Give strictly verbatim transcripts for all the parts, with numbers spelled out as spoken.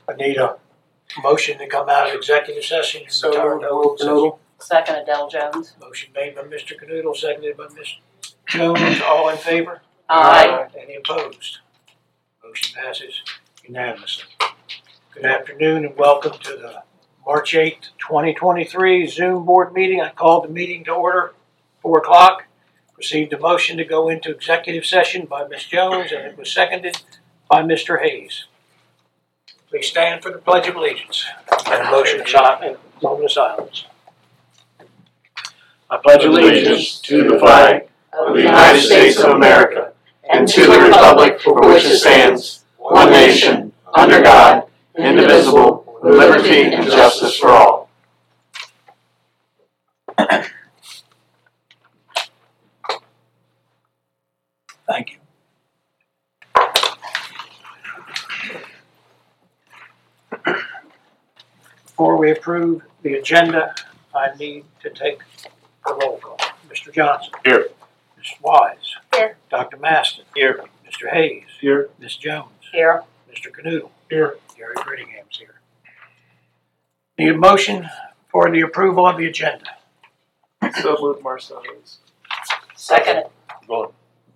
I need a motion to come out of executive session and So return to open session. Second, Adele Jones. Motion made by Mister Canoodle, seconded by Miz Jones. All in favor? Aye. Any opposed? Motion passes unanimously. Good afternoon and welcome to the March eighth, twenty twenty-three Zoom board meeting. I called the meeting to order, four o'clock. Received a motion to go into executive session by Miz Jones, and it was seconded by Mister Hayes. Please stand for the Pledge of Allegiance and a motion of silence, moment of silence. I pledge allegiance to the flag of the United States of America and to the republic for which it stands, one nation, under God, indivisible, with liberty and justice for all. Thank you. Before we approve the agenda, I need to take a roll call. Mister Johnson. Here. Miz Wise. Here. Doctor Maston. Here. Mister Hayes. Here. Miz Jones. Here. Mister Canoodle. Here. Gary Brittingham's here. Need a motion for the approval of the agenda. So moved, Marcel Hayes. Second. Go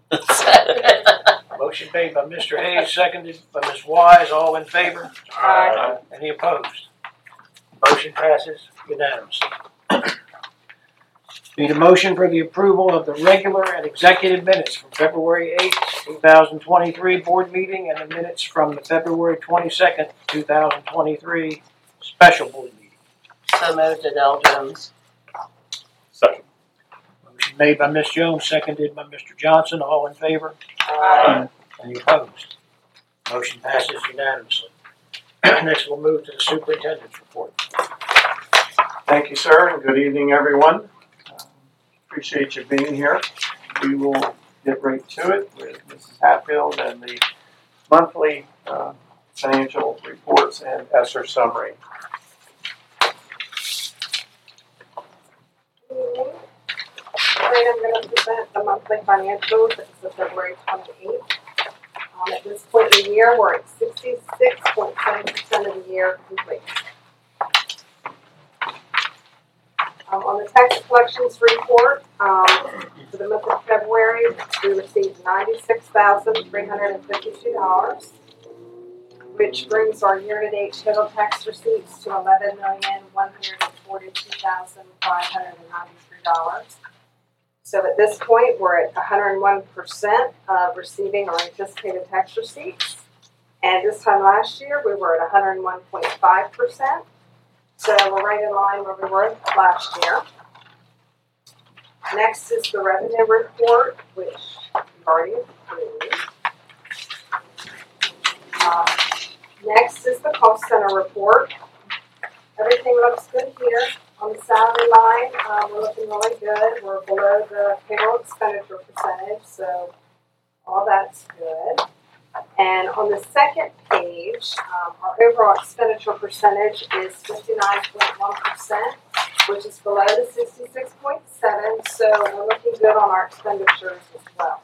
Motion made by Mister Hayes, seconded by Miz Wise. All in favor? Aye. Any opposed? Motion passes unanimously. Need a motion for the approval of the regular and executive minutes from February eighth, two thousand twenty-three board meeting and the minutes from the February twenty-second, two thousand twenty-three special board meeting. So moved, Adele Jones. Second. Motion made by Miz Jones, seconded by Mister Johnson. All in favor? Aye. Any opposed? Motion passes unanimously. Next, we'll move to the superintendent's report. Thank you, sir, and good evening, everyone. Uh, appreciate you being here. We will get right to it with Missus Hatfield and the monthly uh, financial reports and E S S E R summary. Tonight I'm going to present the monthly financials. It's the February twenty-eighth. Um, at this point in the year, we're at sixty-six point seven percent of the year complete. Um, on the tax collections report, um, for the month of February, we received ninety-six thousand three hundred fifty-two dollars, which brings our year-to-date total tax receipts to eleven million one hundred forty-two thousand five hundred ninety-three dollars. So at this point, we're at one hundred one percent of receiving our anticipated tax receipts. And this time last year, we were at one hundred one point five percent. So we're right in line where we were last year. Next is the revenue report, which we've already approved. Um, next is the cost center report. Everything looks good here. On the salary line, uh, we're looking really good. We're below the payroll expenditure percentage, so all that's good. And on the second page, um, our overall expenditure percentage is fifty-nine point one percent, which is below the sixty-six point seven, so we're looking good on our expenditures as well.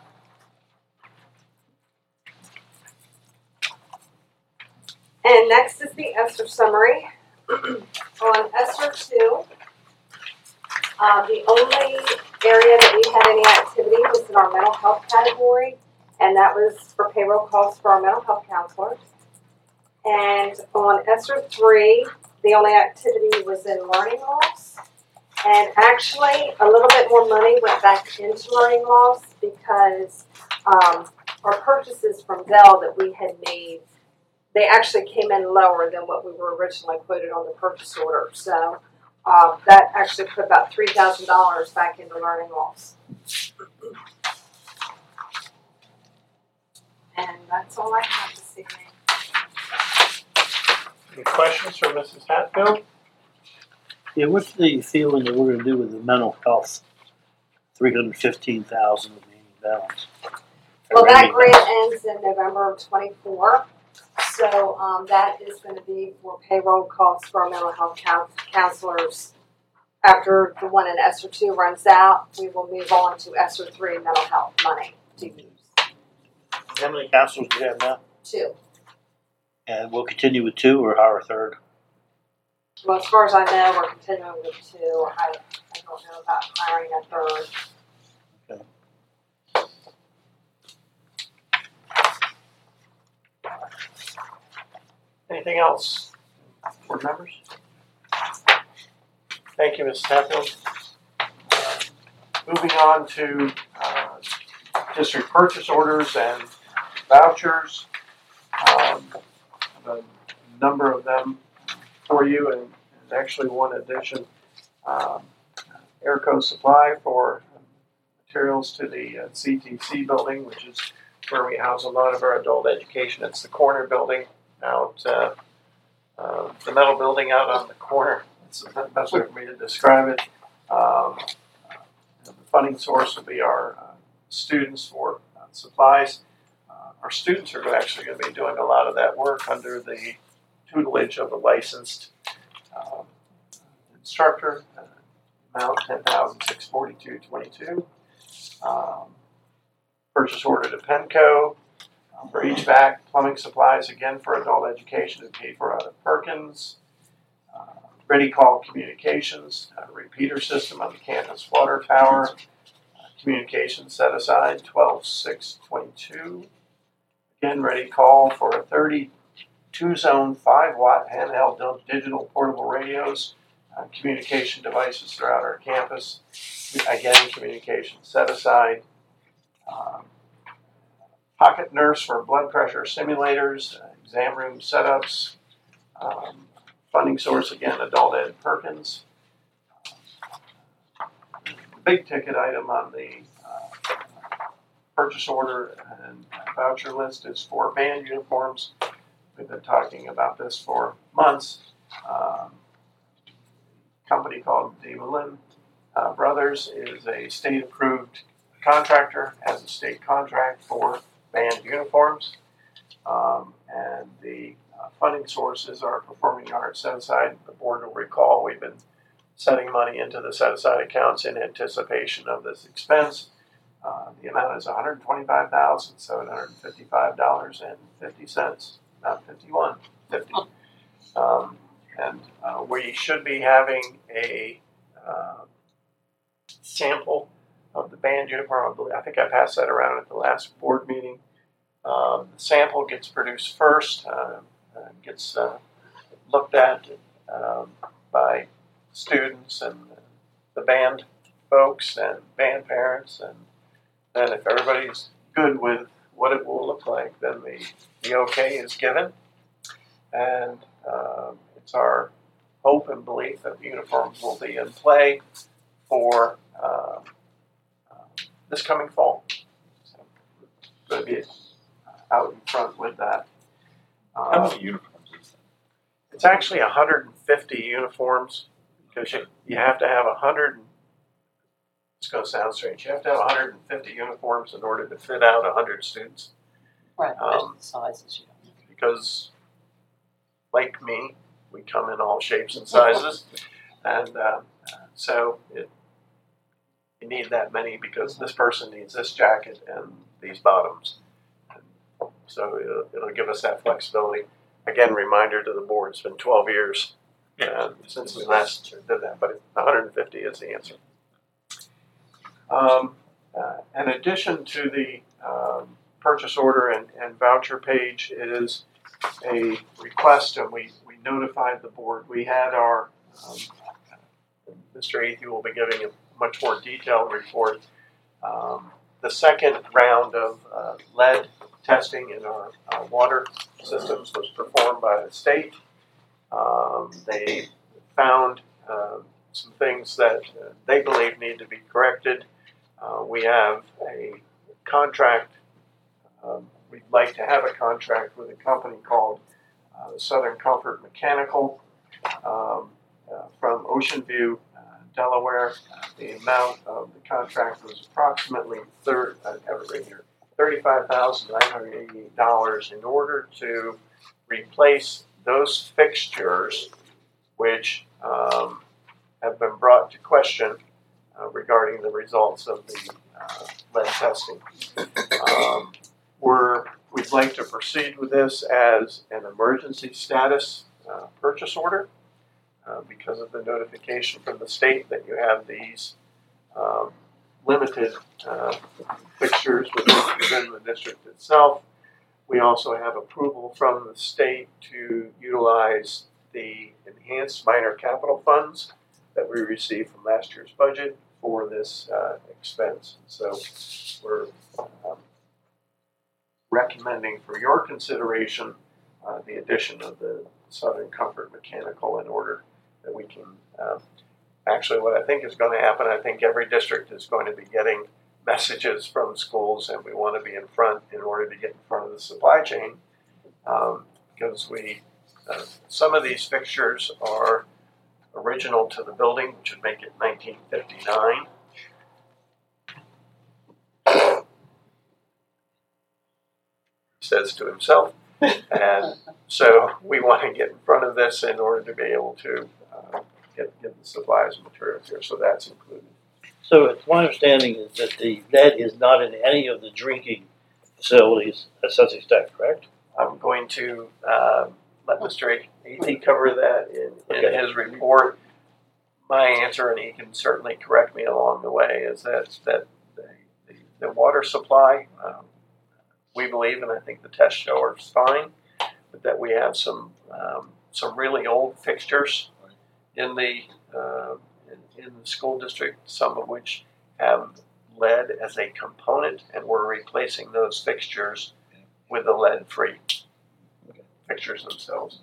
And next is the E S S E R summary. On E S S E R two, uh, the only area that we had any activity was in our mental health category, and that was for payroll costs for our mental health counselors. And on E S S E R three, the only activity was in learning loss. And actually, a little bit more money went back into learning loss because um, our purchases from Dell that we had made, they actually came in lower than what we were originally quoted on the purchase order. So uh, that actually put about three thousand dollars back into learning loss. And that's all I have this evening. Any questions for Missus Hatfield? Yeah, what's the feeling that we're going to do with the mental health? Three hundred fifteen thousand remaining balance. Well, that grant ends in November of twenty-four. So um, that is going to be for payroll costs for our mental health counselors. After the one in E S S E R two runs out, we will move on to E S S E R three mental health money to use. How many counselors do you have now? Two. And we'll continue with two or hire a third. Well, as far as I know, we're continuing with two. I, I don't know about hiring a third. Anything else, board members? Thank you, Miz Hatfield. Moving on to uh, district purchase orders and vouchers. Um, a number of them for you, and, and actually one addition. Um, Airco Supply for materials to the uh, C T C building, which is where we house a lot of our adult education. It's the corner building out, uh, uh, the metal building out on the corner. It's the best way for me to describe it. Um, uh, the funding source will be our uh, students for uh, supplies. Uh, our students are actually going to be doing a lot of that work under the tutelage of a licensed um, instructor. Uh, amount ten thousand six hundred forty-two dollars and twenty-two cents. Um, purchase order to Penco um, for H V A C, plumbing supplies, again for adult education, and paid for out of Perkins. Uh, Ready Call Communications, a repeater system on the campus water tower. Uh, communications set aside twelve six twenty-two. Again, Ready Call for a thirty-two zone five watt handheld digital portable radios. Uh, communication devices throughout our campus. Again, communication set aside. Um, pocket nurse for blood pressure simulators, uh, exam room setups. Um, funding source, again, Adult Ed Perkins. The big ticket item on the uh, purchase order and voucher list is for band uniforms. We've been talking about this for months. Um, company called DeMolin uh, Brothers is a state-approved contractor, has a state contract for band uniforms, um, and the uh, funding sources are performing arts set aside. The board will recall we've been setting money into the set-aside accounts in anticipation of this expense. Uh, the amount is one hundred twenty-five thousand seven hundred fifty-five dollars and fifty cents, not fifty-one, fifty. Um, And uh, we should be having a uh, sample of the band uniform. I believe, I think I passed that around at the last board meeting. Um, the sample gets produced first, uh, uh, gets uh, looked at um, by students and the band folks and band parents. And then if everybody's good with what it will look like, then the, the okay is given. And um, it's our hope and belief that the uniforms will be in play for uh, uh, this coming fall. So we're going to be out in front with that. Uh, How many uniforms is that? It's actually one hundred fifty uniforms because you, you have to have one hundred. It's going to sound strange. You have to have one hundred fifty uniforms in order to fit out one hundred students. Right, Um, the sizes, you know. Because, like me, we come in all shapes and sizes, and uh, so it, you need that many because this person needs this jacket and these bottoms. And so it'll, it'll give us that flexibility. Again, reminder to the board, it's been twelve years uh, since we last did that, but one hundred fifty is the answer. Um, uh, in addition to the um, purchase order and, and voucher page is a request, and we, we notified the board. We had our, um, Mister Athey will be giving a much more detailed report. Um, the second round of uh, lead testing in our uh, water systems was performed by the state. Um, they found uh, some things that uh, they believe need to be corrected. Uh, we have a contract. Um, we'd like to have a contract with a company called uh, Southern Comfort Mechanical um, uh, from Ocean View, uh, Delaware. Uh, the amount of the contract was approximately third, I have it right here, thirty-five thousand nine hundred eighty-eight dollars in order to replace those fixtures which um, have been brought to question uh, regarding the results of the uh, lead testing. Um, we're we'd like to proceed with this as an emergency status uh, purchase order uh, because of the notification from the state that you have these um, limited uh, fixtures within, within the district itself. We also have approval from the state to utilize the enhanced minor capital funds that we received from last year's budget for this uh, expense. So we're um, recommending for your consideration uh, the addition of the Southern Comfort Mechanical in order that we can, um, actually what I think is going to happen, I think every district is going to be getting messages from schools, and we want to be in front in order to get in front of the supply chain um, because we, uh, some of these fixtures are original to the building, which would make it nineteen fifty-nine. Says to himself. And so we want to get in front of this in order to be able to uh, get, get the supplies and materials here. So that's included. So it's my understanding is that the lead is not in any of the drinking facilities at Sussex Tech, correct? I'm going to uh, let Mister Athey cover that in, in Okay. his report. My answer, and he can certainly correct me along the way, is that, that the, the, the water supply, um, we believe, and I think the tests show are fine, but that we have some um, some really old fixtures in the uh, in, in the school district, some of which have lead as a component, and we're replacing those fixtures with the lead-free fixtures themselves.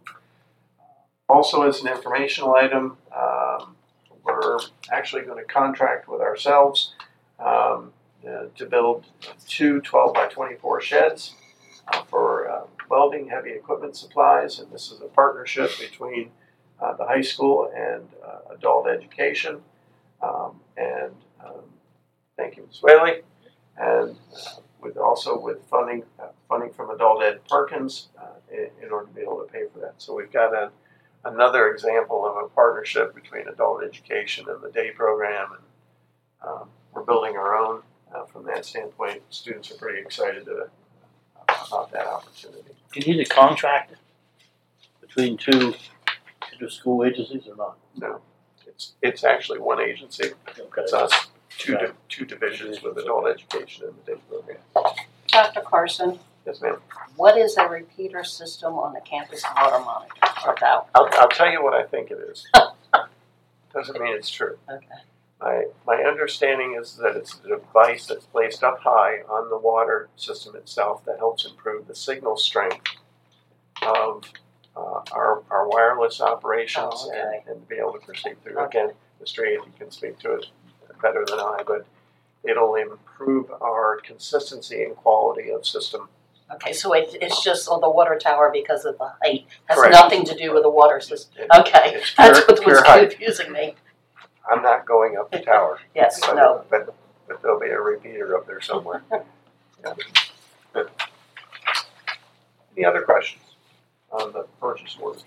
Also, as an informational item, um, we're actually going to contract with ourselves um, uh, to build two twelve by twenty-four sheds uh, for uh, welding, heavy equipment supplies, and this is a partnership between uh, the high school and uh, adult education. Um, and um, thank you, Miz Whaley. And uh, with also with funding uh, funding from Adult Ed Perkins uh, in, in order to be able to pay for that. So we've got a another example of a partnership between adult education and the day program, and um, we're building our own uh, from that standpoint. Students are pretty excited to, uh, about that opportunity. Do you need a contract between two inter-school agencies or not? No, it's it's actually one agency. Okay. It's us, two di- two divisions with adult education and the day program. Doctor Carson, Yes, ma'am. what is a repeater system on the campus water monitor about? I'll, I'll tell you what I think it is. Doesn't mean it's true. Okay. My, my understanding is that it's a device that's placed up high on the water system itself that helps improve the signal strength of uh, our, our wireless operations Oh, okay. and, and to be able to proceed through. Okay. Again, Mister Athey can speak to it better than I, but it'll improve our consistency and quality of system. Okay, so it, it's just on the water tower because of the height. Has Correct. nothing to do with the water system. It- Okay, it's that's pure- what was pure height. confusing me. I'm not going up the tower. Yes, but, no. But, but there'll be a repeater up there somewhere. Yeah. Good. Any other questions on the purchase orders?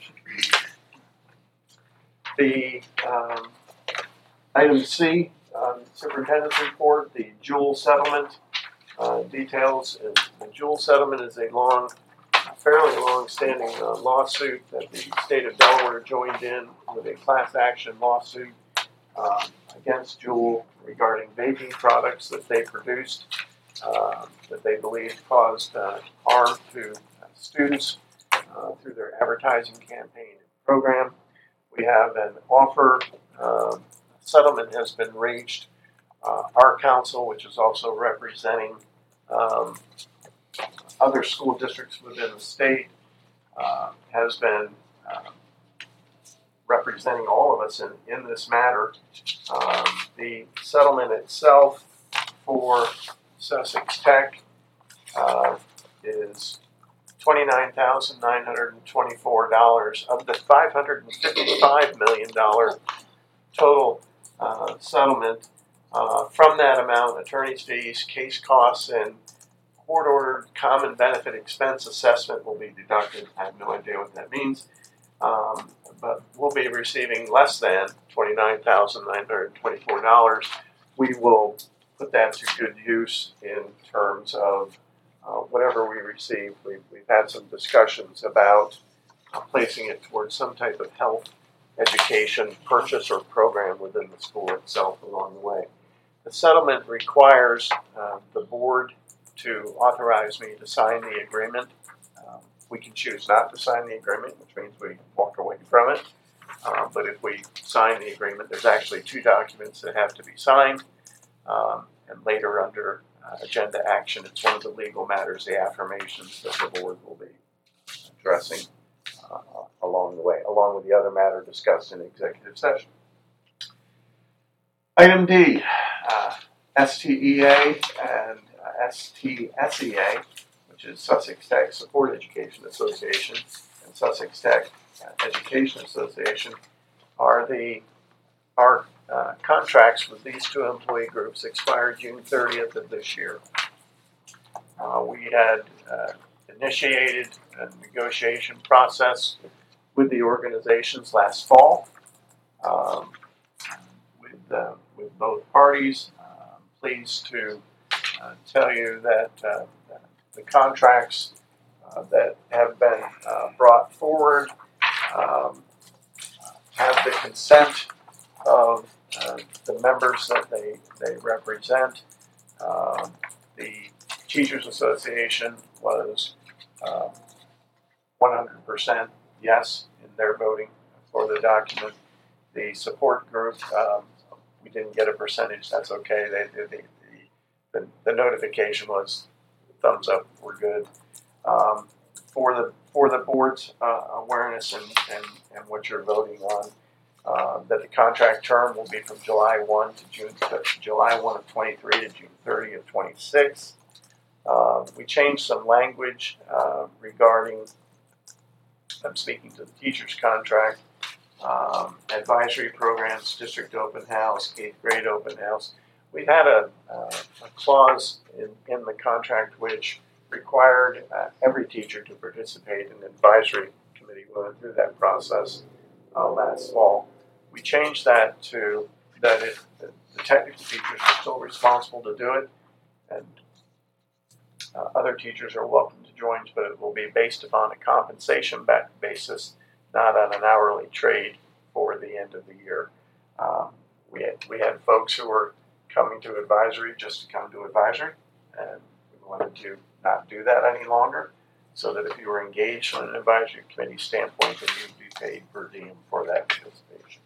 The um, item C, um, superintendent's report, the Jewel settlement uh, details. And the Jewel settlement is a long, fairly long-standing uh, lawsuit that the state of Delaware joined in with a class action lawsuit um, against Jewel regarding vaping products that they produced uh, that they believe caused uh, harm to uh, students uh, through their advertising campaign and program. We have an offer, um, settlement has been reached. Uh, our council, which is also representing um, other school districts within the state, uh, has been uh, representing all of us in, in this matter. Um, the settlement itself for Sussex Tech uh, is twenty-nine thousand nine hundred twenty-four dollars of the five hundred fifty-five million dollars total uh, settlement. Uh, from that amount, attorney's fees, case costs, and court-ordered common benefit expense assessment will be deducted. I have no idea what that means, um, but we'll be receiving less than twenty-nine thousand nine hundred twenty-four dollars. We will put that to good use in terms of uh, whatever we receive. We've, we've had some discussions about uh, placing it towards some type of health education purchase or program within the school itself along the way. The settlement requires uh, the board to authorize me to sign the agreement. Um, we can choose not to sign the agreement, which means we walk away from it. Uh, but if we sign the agreement, there's actually two documents that have to be signed. Um, and later under uh, agenda action, it's one of the legal matters, the affirmations that the board will be addressing uh, along the way, along with the other matter discussed in executive session. Item D, uh, S T E A and uh, S T S E A, which is Sussex Tech Support Education Association and Sussex Tech uh, Education Association, are the our uh, contracts with these two employee groups expired June thirtieth of this year. Uh, we had uh, initiated a negotiation process with the organizations last fall. Um, with uh, with both parties. Uh, I'm pleased to uh, tell you that uh, the contracts uh, that have been uh, brought forward um, have the consent of uh, the members that they, they represent. Um, the Teachers Association was um, one hundred percent yes in their voting for the document. The support group, um, we didn't get a percentage, that's okay. They, they, the, the, the notification was thumbs up, we're good. Um, for the for the board's uh, awareness and, and, and what you're voting on, uh, that the contract term will be from July first to June July first of twenty-three to June thirtieth of twenty-six. Uh, we changed some language uh, regarding, I'm speaking to the teacher's contract, um, advisory programs, district open house, eighth grade open house. We've had a, uh, a clause in, in the contract which required uh, every teacher to participate in an advisory committee. We went through that process uh, last fall. We changed that to that it, the, the technical teachers are still responsible to do it, and uh, other teachers are welcome to join, but it will be based upon a compensation back basis, not on an hourly trade for the end of the year. Um, we had we had folks who were coming to advisory just to come to advisory, and we wanted to not do that any longer, so that if you were engaged on an advisory committee standpoint, then you'd be paid per diem for that participation.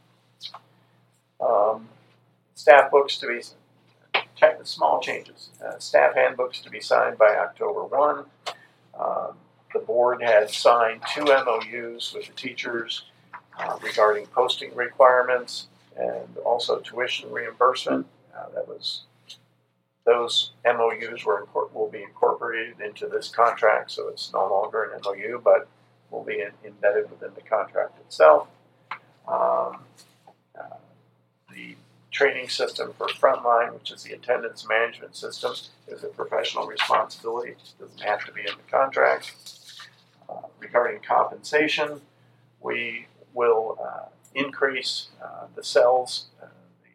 Um, staff books to be, small changes, uh, staff handbooks to be signed by October first. Um, the board had signed two M O Us with the teachers uh, regarding posting requirements and also tuition reimbursement. Uh, that was Those M O Us were will be incorporated into this contract, so it's no longer an M O U, but will be in, embedded within the contract itself. Um, uh, the training system for Frontline, which is the attendance management system, is a professional responsibility. It doesn't have to be in the contract. Uh, regarding compensation, we will uh, increase uh, the cells. Uh,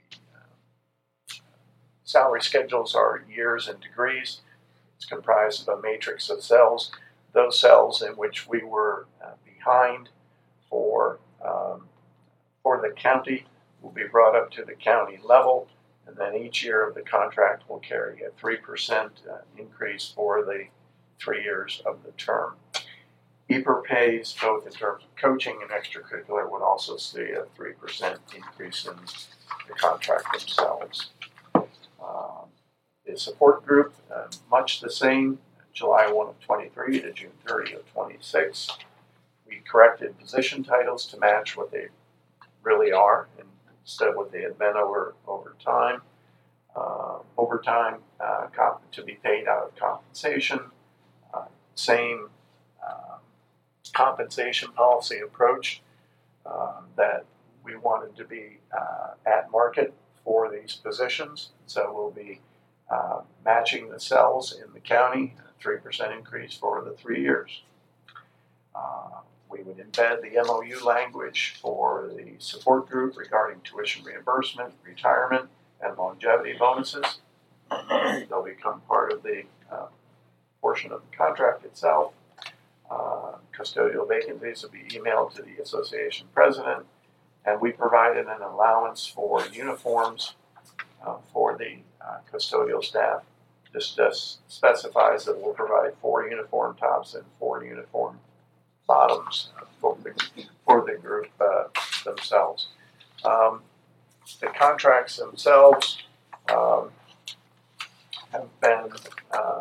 Salary schedules are years and degrees. It's comprised of a matrix of cells. Those cells in which we were uh, behind for um, for the county will be brought up to the county level, and then each year of the contract will carry a three percent uh, increase for the three years of the term. E P E R pays, both in terms of coaching and extracurricular, would also see a three percent increase in the contract themselves. Um, the support group, uh, much the same, July first of twenty-three to June thirtieth of twenty-six. We corrected position titles to match what they really are instead of what they had been over, over time. Uh, overtime uh, comp- to be paid out of compensation. Uh, same uh, compensation policy approach uh, that we wanted to be uh, at market for these positions. So we'll be uh, matching the cells in the county, a three percent increase for the three years. Uh, we would embed the M O U language for the support group regarding tuition reimbursement, retirement, and longevity bonuses. They'll become part of the uh, portion of the contract itself. Uh, custodial vacancies will be emailed to the association president, and we provided an allowance for uniforms uh, for the uh, custodial staff. This just specifies that we'll provide four uniform tops and four uniform bottoms for the, for the group uh, themselves. Um, the contracts themselves um, have been uh,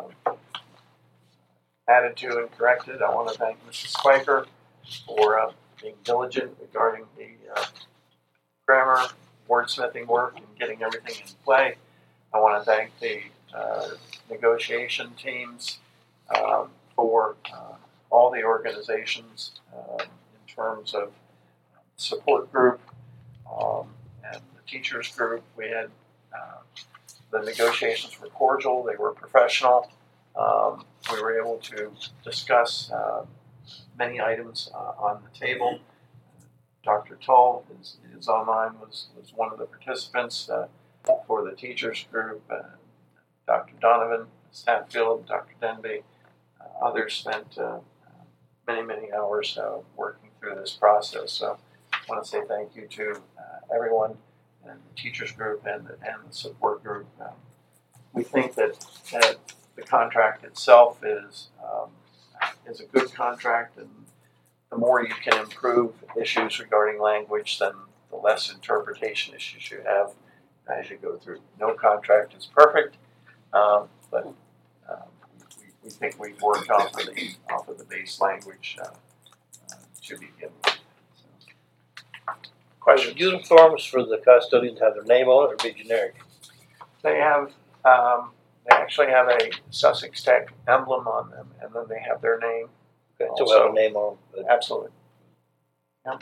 added to and corrected. I want to thank Missus Spiker for uh, being diligent regarding the uh, grammar, wordsmithing work, and getting everything in play. I want to thank the uh, negotiation teams um, for uh, all the organizations uh, in terms of support group um, and the teachers group. We had uh, the negotiations were cordial, they were professional. Um, we were able to discuss uh, many items uh, on the table. Doctor Tull, his, his online, was, was one of the participants uh, for the teachers group. Uh, Doctor Donovan, Stanfield, Doctor Denby, uh, others spent uh, many, many hours uh, working through this process. So I want to say thank you to uh, everyone and the teachers group and the, and the support group. Um, we think that, that the contract itself is um, is a good contract, and the more you can improve issues regarding language, then the less interpretation issues you have as you go through. No contract is perfect, um, but um, we, we think we've worked off of the off of the base language uh, uh, to begin with. So, questions? Uniforms for the custodians have their name on it or be generic? They have. Um, They actually have a Sussex Tech emblem on them, and then they have their name. Okay, so Also. have a name on them. Absolutely. Yep.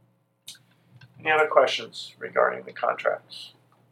Any other questions regarding the contracts?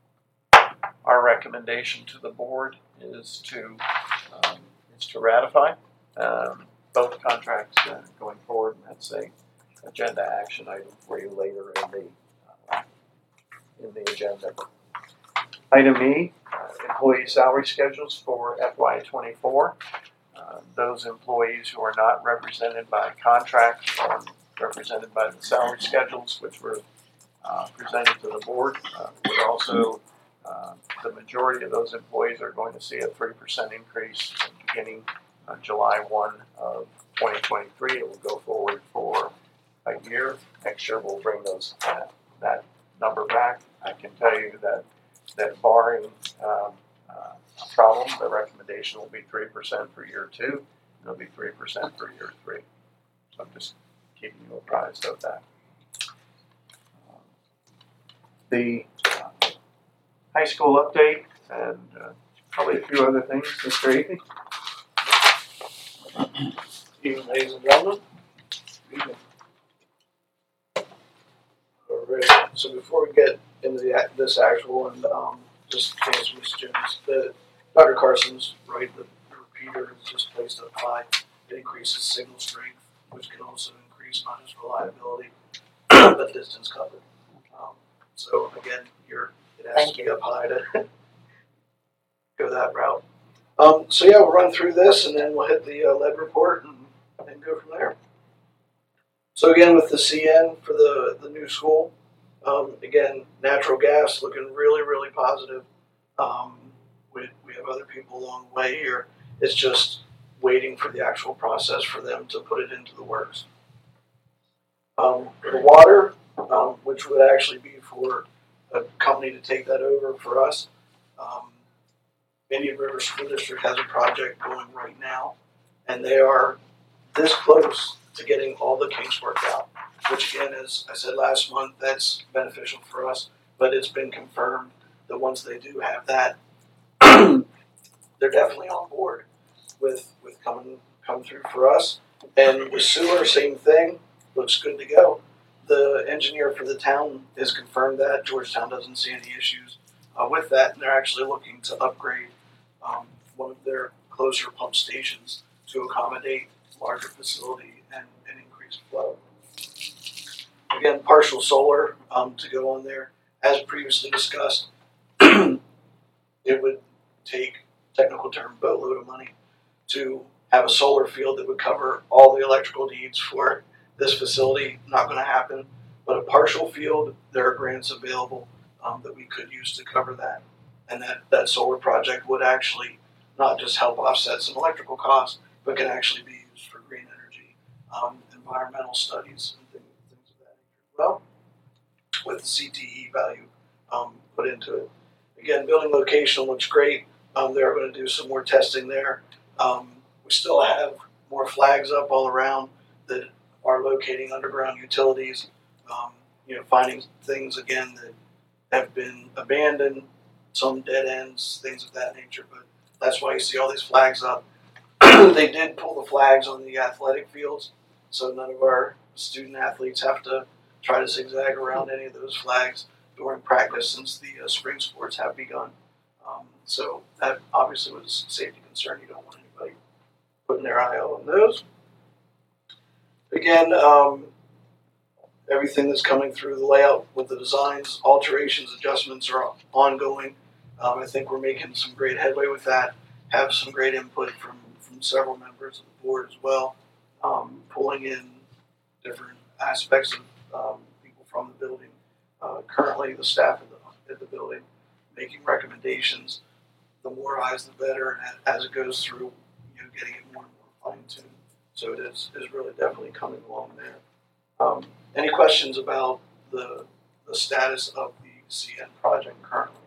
Our recommendation to the board is to um, is to ratify um, both contracts uh, going forward, and that's a agenda action item for you later in the uh, in the agenda. Item E, uh, employee salary schedules for F Y twenty-four. Uh, those employees who are not represented by contract or represented by the salary schedules, which were uh, presented to the board, uh, would also, uh, the majority of those employees are going to see a three percent increase beginning uh, July first of twenty twenty-three. It will go forward for a year. Next year we'll bring those uh, that number back. I can tell you that that barring um, uh, a problem, the recommendation will be three percent for year two, and it'll be three percent for year three. So I'm just keeping you apprised of that. Um, the uh, high school update and uh, probably a few other things, Mister Eaton. Evening, ladies and gentlemen. Evening. All right. So before we get into the this actual one, um, just to answer Mister Jones, the Doctor Carson's right. The, the repeater is just placed up high. It increases signal strength, which can also increase not just reliability, but distance covered. Um, so again, you're it has Thank to be up high to go that route. Um, so yeah, we'll run through this and then we'll hit the uh, lead report and, and go from there. So again, with the C N for the, the new school, um, again, natural gas looking really, really positive. Um, we, we have other people along the way here. It's just waiting for the actual process for them to put it into the works. Um, the water, um, which would actually be for a company to take that over for us. Um, Indian River School District has a project going right now, and they are this close to getting all the kinks worked out, which again, as I said last month, that's beneficial for us, but it's been confirmed that once they do have that, they're definitely on board with, with coming, coming through for us. And with sewer, same thing, looks good to go. The engineer for the town has confirmed that. Georgetown doesn't see any issues uh, with that, and they're actually looking to upgrade um, one of their closer pump stations to accommodate larger facility and, and increased flow. Again, partial solar um, to go on there. As previously discussed, it would take, technical term, boatload of money to have a solar field that would cover all the electrical needs for this facility. Not going to happen, but a partial field, there are grants available um, that we could use to cover that. And that, that solar project would actually not just help offset some electrical costs, but can actually be used for green energy, um, environmental studies, and things, things of that nature as well, with the C T E value um, put into it. Again, building location looks great. Um, they're going to do some more testing there. Um, we still have more flags up all around that are locating underground utilities, um, you know, finding things again that have been abandoned, some dead ends, things of that nature. But that's why you see all these flags up. They did pull the flags on the athletic fields, so none of our student athletes have to try to zigzag around any of those flags during practice, since the uh, spring sports have begun. Um, so that obviously was a safety concern. You don't want anybody putting their eye out on those. Again, um, everything that's coming through the layout with the designs, alterations, adjustments are ongoing. Um, I think we're making some great headway with that. Have some great input from, from several members of the board as well, um, pulling in different aspects of um, people from the building. Uh, currently, the staff at the, at the building making recommendations. The more eyes, the better. And as it goes through, you know, getting it more and more fine-tuned. So it is, is really definitely coming along there. Um, any questions about the the status of the C N project currently?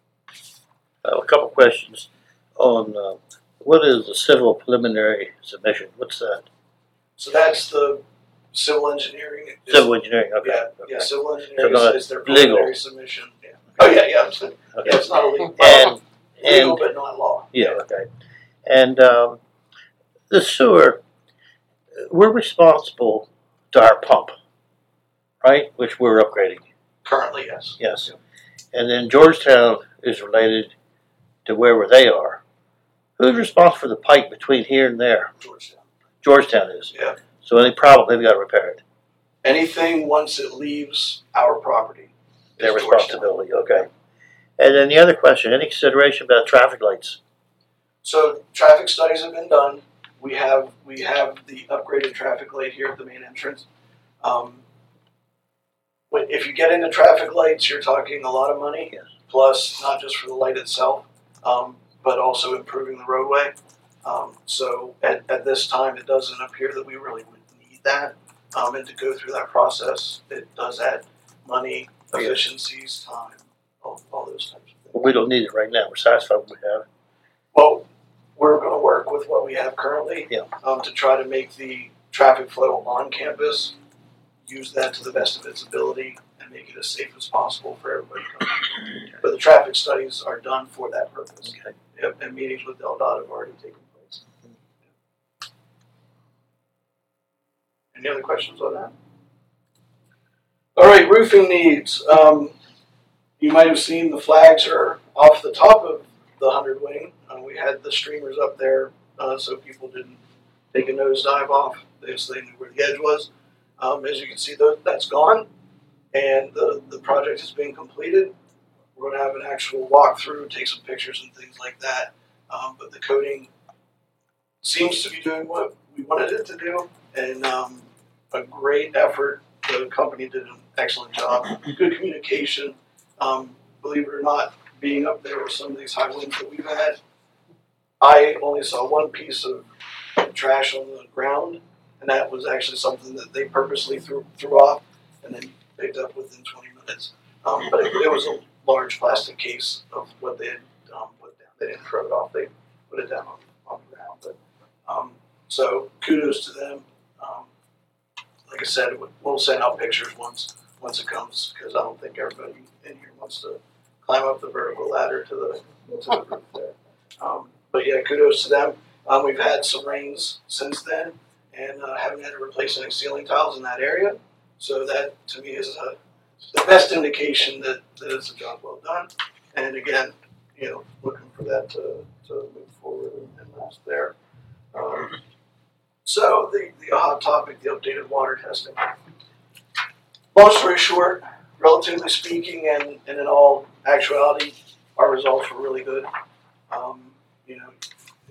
Uh, a couple questions on uh, what is the civil preliminary submission? What's that? So that's the civil engineering. Is, Civil engineering. Okay. Yeah, okay. yeah. Civil engineering So is, is their preliminary legal. submission. Yeah. Oh yeah, yeah. Absolutely. Okay. Yeah, it's not illegal. And legal, and but not law. yeah, okay. And um, the sewer, we're responsible to our pump, right? Which we're upgrading. Currently, yes. Yes. And then Georgetown is related to wherever they are. Who's responsible for the pipe between here and there? Georgetown. Georgetown is. Yeah. So any problem, they've got to repair it. Anything once it leaves our property, is Their Georgetown. responsibility, okay. And then the other question, any consideration about traffic lights? So traffic studies have been done. We have we have the upgraded traffic light here at the main entrance. Um, when- if you get into traffic lights, you're talking a lot of money. Yes. Plus, not just for the light itself, um, but also improving the roadway. Um, so at, at this time, it doesn't appear that we really would need that. Um, and to go through that process, it does add money, efficiencies, time, all, all those types of things. Well, we don't need it right now. We're satisfied with what we have. Well, we're going to work with what we have currently Yeah. um, to try to make the traffic flow on campus, use that to the best of its ability, and make it as safe as possible for everybody coming. But the traffic studies are done for that purpose. Okay. Yep, and meetings with Del Dot have already taken place. Any other questions on that? All right, roofing needs. Um, you might have seen the flags are off the top of the hundred wing. Uh, we had the streamers up there uh, so people didn't take a nosedive off. They, so they knew where the edge was. Um, as you can see, though, that's gone, and the, the project has been completed. We're going to have an actual walkthrough, take some pictures and things like that. Um, but the coating seems to be doing what we wanted it to do, and um, a great effort. The company did an excellent job. Good communication. Um, believe it or not, being up there with some of these high winds that we've had, I only saw one piece of trash on the ground, and that was actually something that they purposely threw, threw off and then picked up within twenty minutes. Um, but it, it was a large plastic case of what they had um, put down. They didn't throw it off; they put it down on, on the ground. But um, so kudos to them. Um, like I said, we'll send out pictures once once it comes, because I don't think everybody in here wants to climb up the vertical ladder to the to the roof there. Um, but yeah, kudos to them. Um, we've had some rains since then, and uh, haven't had to replace any ceiling tiles in that area. So that, to me, is a, the best indication that, that it's a job well done. And again, you know, looking for that to, to move forward and, and last there. Um, so the, the hot topic, the updated water testing. Long story short, relatively speaking, and, and in all actuality, our results were really good. Um, you know,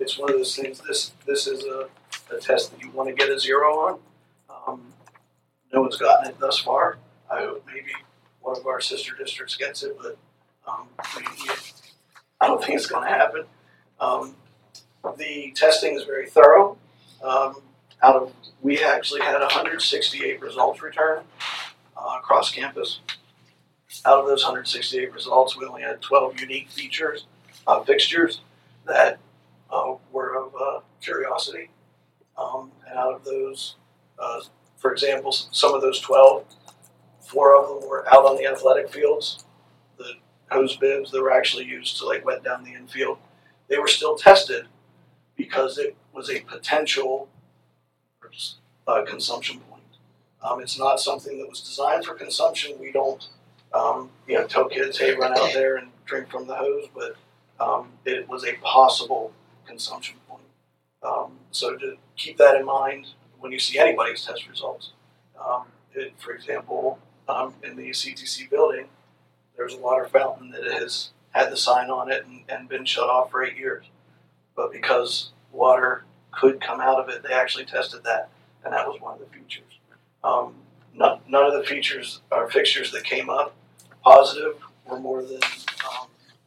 it's one of those things. This this is a, a test that you want to get a zero on. Um, no one's gotten it thus far. I hope maybe one of our sister districts gets it, but um, we, we, I don't think it's going to happen. Um, the testing is very thorough. Um, out of we actually had one hundred sixty-eight results returned uh, across campus. Out of those one hundred sixty-eight results, we only had twelve unique features, uh, fixtures that uh, were of uh, curiosity. Um, and out of those, uh, for example, some of those twelve, four of them were out on the athletic fields. The hose bibs that were actually used to like wet down the infield, they were still tested because it was a potential uh, consumption point. Um, it's not something that was designed for consumption. We don't, um, you know, tell kids, hey, run out there and drink from the hose, but um, it was a possible consumption point. Um, so to keep that in mind when you see anybody's test results. Um, it, for example, um, in the C T C building, there's a water fountain that has had the sign on it and, and been shut off for eight years. But because water could come out of it, they actually tested that, and that was one of the features. Um, none, none of the features or fixtures that came up positive were more than um,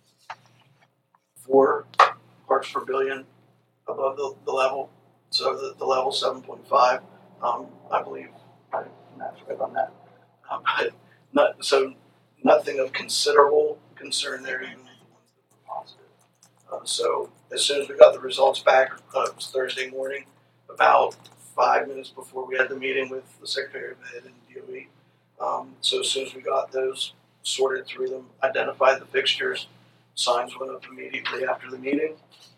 four parts per billion above the, the level. So the, the level seven point five, um, I believe, I math right on that. Um, but not, so nothing of considerable concern there, even with the ones that were positive. Uh, so as soon as we got the results back, uh, it was Thursday morning, about five minutes before we had the meeting with the Secretary of Ed and D O E. Um, so as soon as we got those, sorted through them, identified the fixtures, signs went up immediately after the meeting,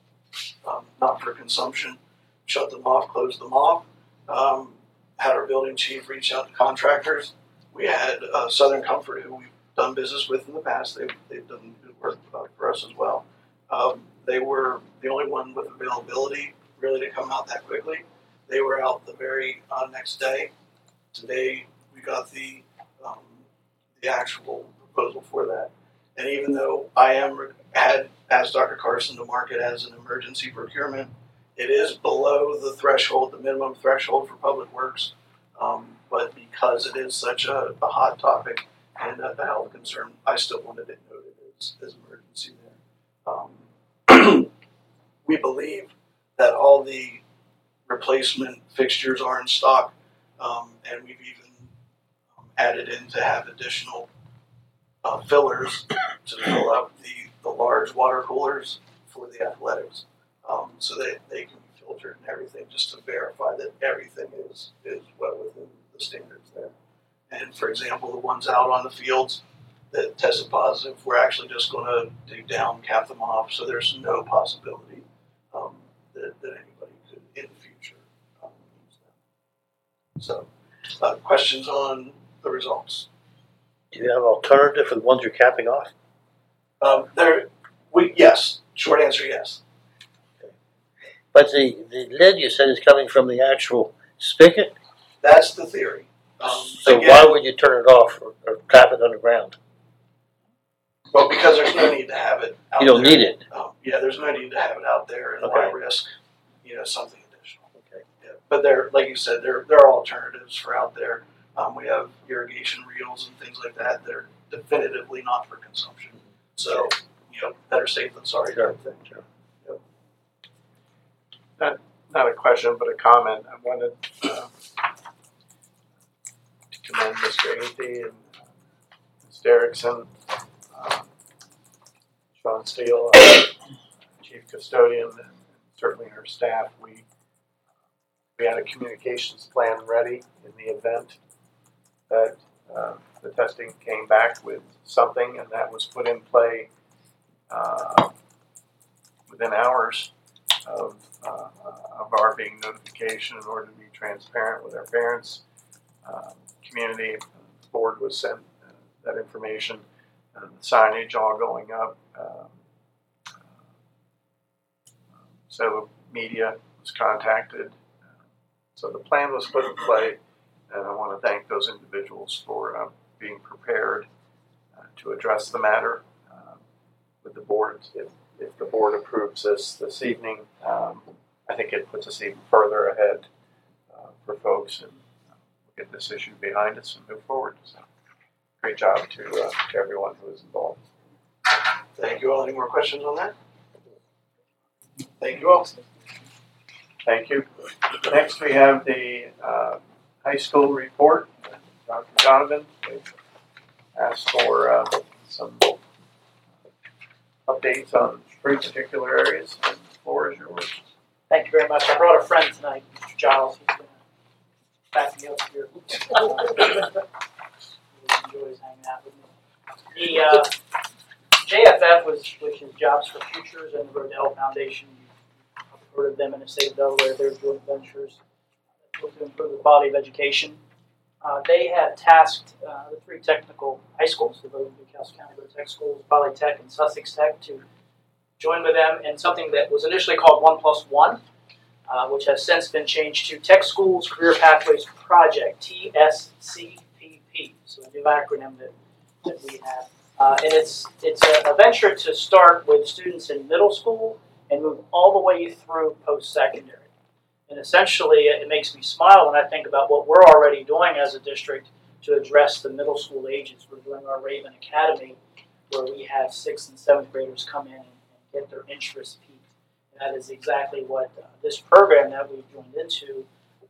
um, not for consumption, shut them off, closed them off, um, had our building chief reach out to contractors. We had uh, Southern Comfort, who we've done business with in the past. They've, they've done good work uh, for us as well. Um, they were the only one with availability really to come out that quickly. They were out the very uh, next day. Today we got the um, the actual proposal for that. And even though I am had asked Doctor Carson to mark it as an emergency procurement, it is below the threshold, the minimum threshold for public works. Um, but because it is such a, a hot topic and a, a health concern, I still wanted it noted as, as emergency there. Um, we believe that all the replacement fixtures are in stock, um, and we've even um, added in to have additional uh, fillers to fill up the, the large water coolers for the athletics, um, so that they can be filtered and everything, just to verify that everything is, is well within the standards there. And for example, the ones out on the fields that tested positive, we're actually just going to dig down, cap them off, so there's no possibility um, that, that anybody could in the future um, use them. So, uh, questions on the results? Do you have an alternative for the ones you're capping off? Um, there, we yes. Short answer, yes. But the, the lead you said is coming from the actual spigot? That's the theory. Um, so again, why would you turn it off or, or trap it underground? Well, because there's no need to have it out You don't there. need it? Um, yeah, there's no need to have it out there and Okay. why risk, you know, something additional. Okay. Yeah. But there, like you said, there there are alternatives for out there. Um, we have irrigation reels and things like that that are definitively not for consumption. So, you know, better safe than sorry Sure. type thing. Sure. Not, not a question, but a comment. I wanted uh, to commend Mister Athey and uh, Miz Derrickson, um, Sean Steele, uh, Chief Custodian, and certainly her staff. We we had a communications plan ready in the event that uh, the testing came back with something, and that was put in play uh, within hours of, uh, of our being notification in order to be transparent with our parents, um, community. The board was sent uh, that information, and the signage all going up. Um, uh, so media was contacted. So the plan was put in play, and I want to thank those individuals for uh, being prepared uh, to address the matter uh, with the board. If if the board approves this this evening, um, I think it puts us even further ahead uh, for folks, and uh, we'll get this issue behind us and move forward. So, great job to uh, to everyone who was involved. Thank you all. Any more questions on that? Thank you all. Thank you. Next, we have the uh, high school report. Doctor Donovan asked for uh, some updates on three particular areas. And the floor is yours. Thank you very much. I brought a friend tonight, Mister Giles. He's going to back me up here. He enjoys hanging out with me. The uh, J F F, was, which is Jobs for Futures, and the Rodell Foundation. You've heard of them in the state of Delaware. They're joint ventures to improve the quality of education. Uh, they have tasked uh, the three technical high schools, the Bowdoin County Tech Schools, Polytech, and Sussex Tech, to join with them in something that was initially called One Plus One, uh, which has since been changed to Tech Schools Career Pathways Project, T S C P P. So a new acronym that, that we have. Uh, and it's it's a, a venture to start with students in middle school and move all the way through post-secondary. And essentially, it makes me smile when I think about what we're already doing as a district to address the middle school ages. We're doing our Raven Academy, where we have sixth and seventh graders come in and, and get their interest peaked. And that is exactly what uh, this program that we've joined into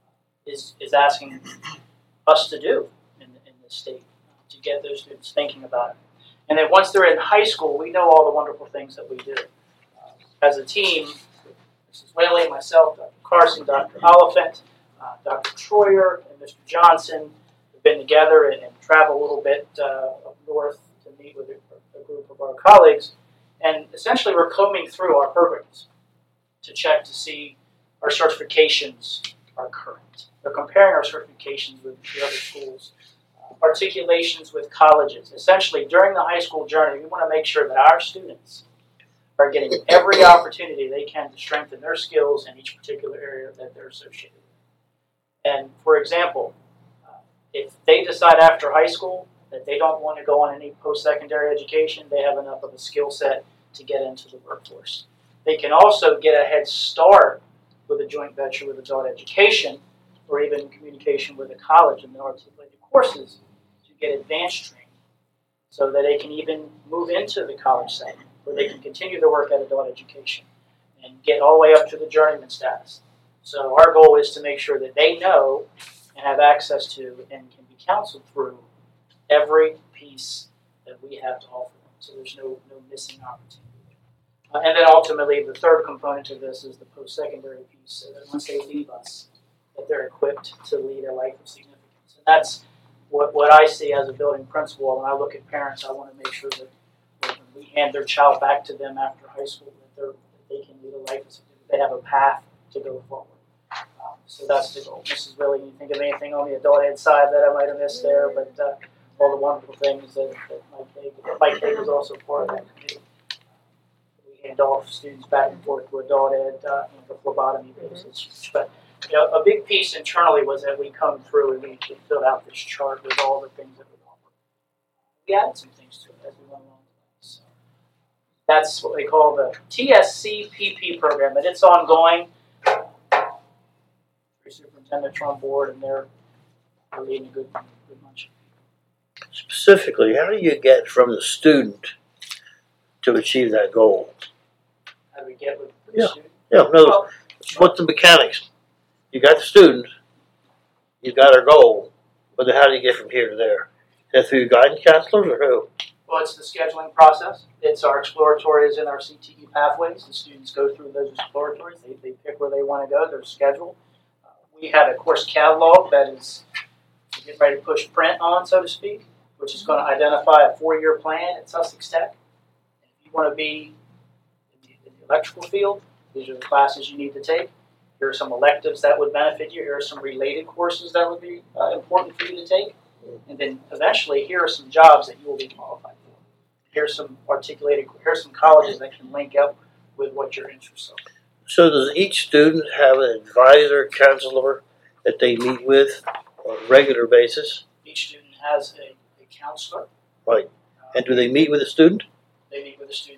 is is asking us to do in, in the state, uh, to get those students thinking about it. And then once they're in high school, we know all the wonderful things that we do. Uh, as a team, Missus Whaley, myself, Doctor Carson, Doctor Oliphant, uh, Doctor Troyer, and Mister Johnson have been together and, and travel a little bit uh, up north to meet with a, a group of our colleagues. And essentially, we're combing through our programs to check to see our certifications are current. They're comparing our certifications with the other schools, uh, articulations with colleges. Essentially, during the high school journey, we want to make sure that our students are getting every opportunity they can to strengthen their skills in each particular area that they're associated with. And for example, uh, if they decide after high school that they don't want to go on any post-secondary education, they have enough of a skill set to get into the workforce. They can also get a head start with a joint venture with adult education, or even communication with a college and the articulated courses to get advanced training so that they can even move into the college setting, where they can continue their work at adult education and get all the way up to the journeyman status. So our goal is to make sure that they know and have access to and can be counseled through every piece that we have to offer them. So there's no, no missing opportunity. Uh, and then ultimately, the third component of this is the post-secondary piece, so that once they leave us, that they're equipped to lead a life of significance. And that's what, what I see as a building principle. When I look at parents, I want to make sure that when we hand their child back to them after high school, that, they're, that they can lead a life of significance. They have a path to go forward. Um, so that's the goal. Missus Willie, you think of anything on the adult ed side that I might have missed there, but uh, all the wonderful things that, that Mike Haig, Mike Haig was also part of that committee. We hand off students back and forth to adult ed uh, and the phlebotomy basis. But you know, a big piece internally was that we come through and we filled out this chart with all the things that we offer. We added some things to it as we went along. So that's what we call the T S C P P program, and it's ongoing. The superintendents are on board, and they're, they're leading a good, good bunch. Specifically, how do you get from the student to achieve that goal? How do we get with the Yeah. student? Yeah, no, Well, what's the mechanics? You got the student, you got our goal, but then how do you get from here to there? Is that through your guidance counselors or who? Well, it's the scheduling process. It's our exploratories and our C T E pathways. The students go through those exploratories. They, they pick where they want to go. They're scheduled. Uh, we have a course catalog that is getting ready to push print on, so to speak, which is going to identify a four-year plan at Sussex Tech. If you want to be in the, in the electrical field, these are the classes you need to take. Here are some electives that would benefit you. Here are some related courses that would be uh, important for you to take. And then eventually, here are some jobs that you will be qualified for. Here's some articulated, here's some colleges that can link up with what your interests are. So does each student have an advisor, counselor that they meet with on a regular basis? Each student has a, a counselor. Right. Uh, And do they meet with the student? They meet with the student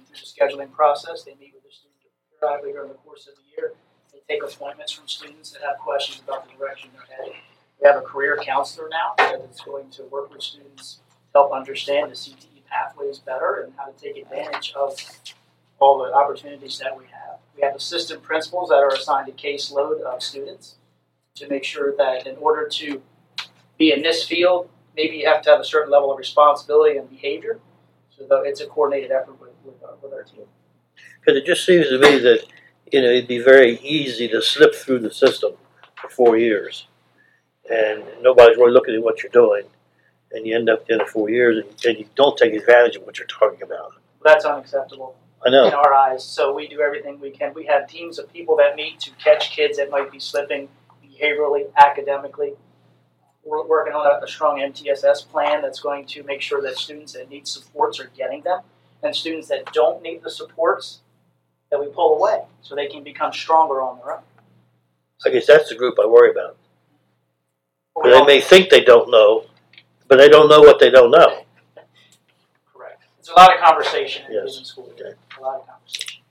through the scheduling process. They meet with the student periodically during the course of the year. They take appointments from students that have questions about the direction they're heading. We have a career counselor now that's going to work with students to help understand the C T E pathways better and how to take advantage of all the opportunities that we have. We have assistant principals that are assigned a caseload of students to make sure that in order to be in this field, maybe you have to have a certain level of responsibility and behavior. So that it's a coordinated effort with, with, our, with our team. Because it just seems to me that, you know, it'd be very easy to slip through the system for four years. And nobody's really looking at what you're doing. And you end up in it four years and, and you don't take advantage of what you're talking about. That's unacceptable. I know. In our eyes. So we do everything we can. We have teams of people that meet to catch kids that might be slipping behaviorally, academically. We're working on a, a strong M T S S plan that's going to make sure that students that need supports are getting them, and students that don't need the supports, that we pull away so they can become stronger on their own. I guess that's the group I worry about. But we They don't- may think they don't know, but they don't know what they don't know. Correct. It's a lot of conversation in Yes. in school. Okay. A lot of conversation.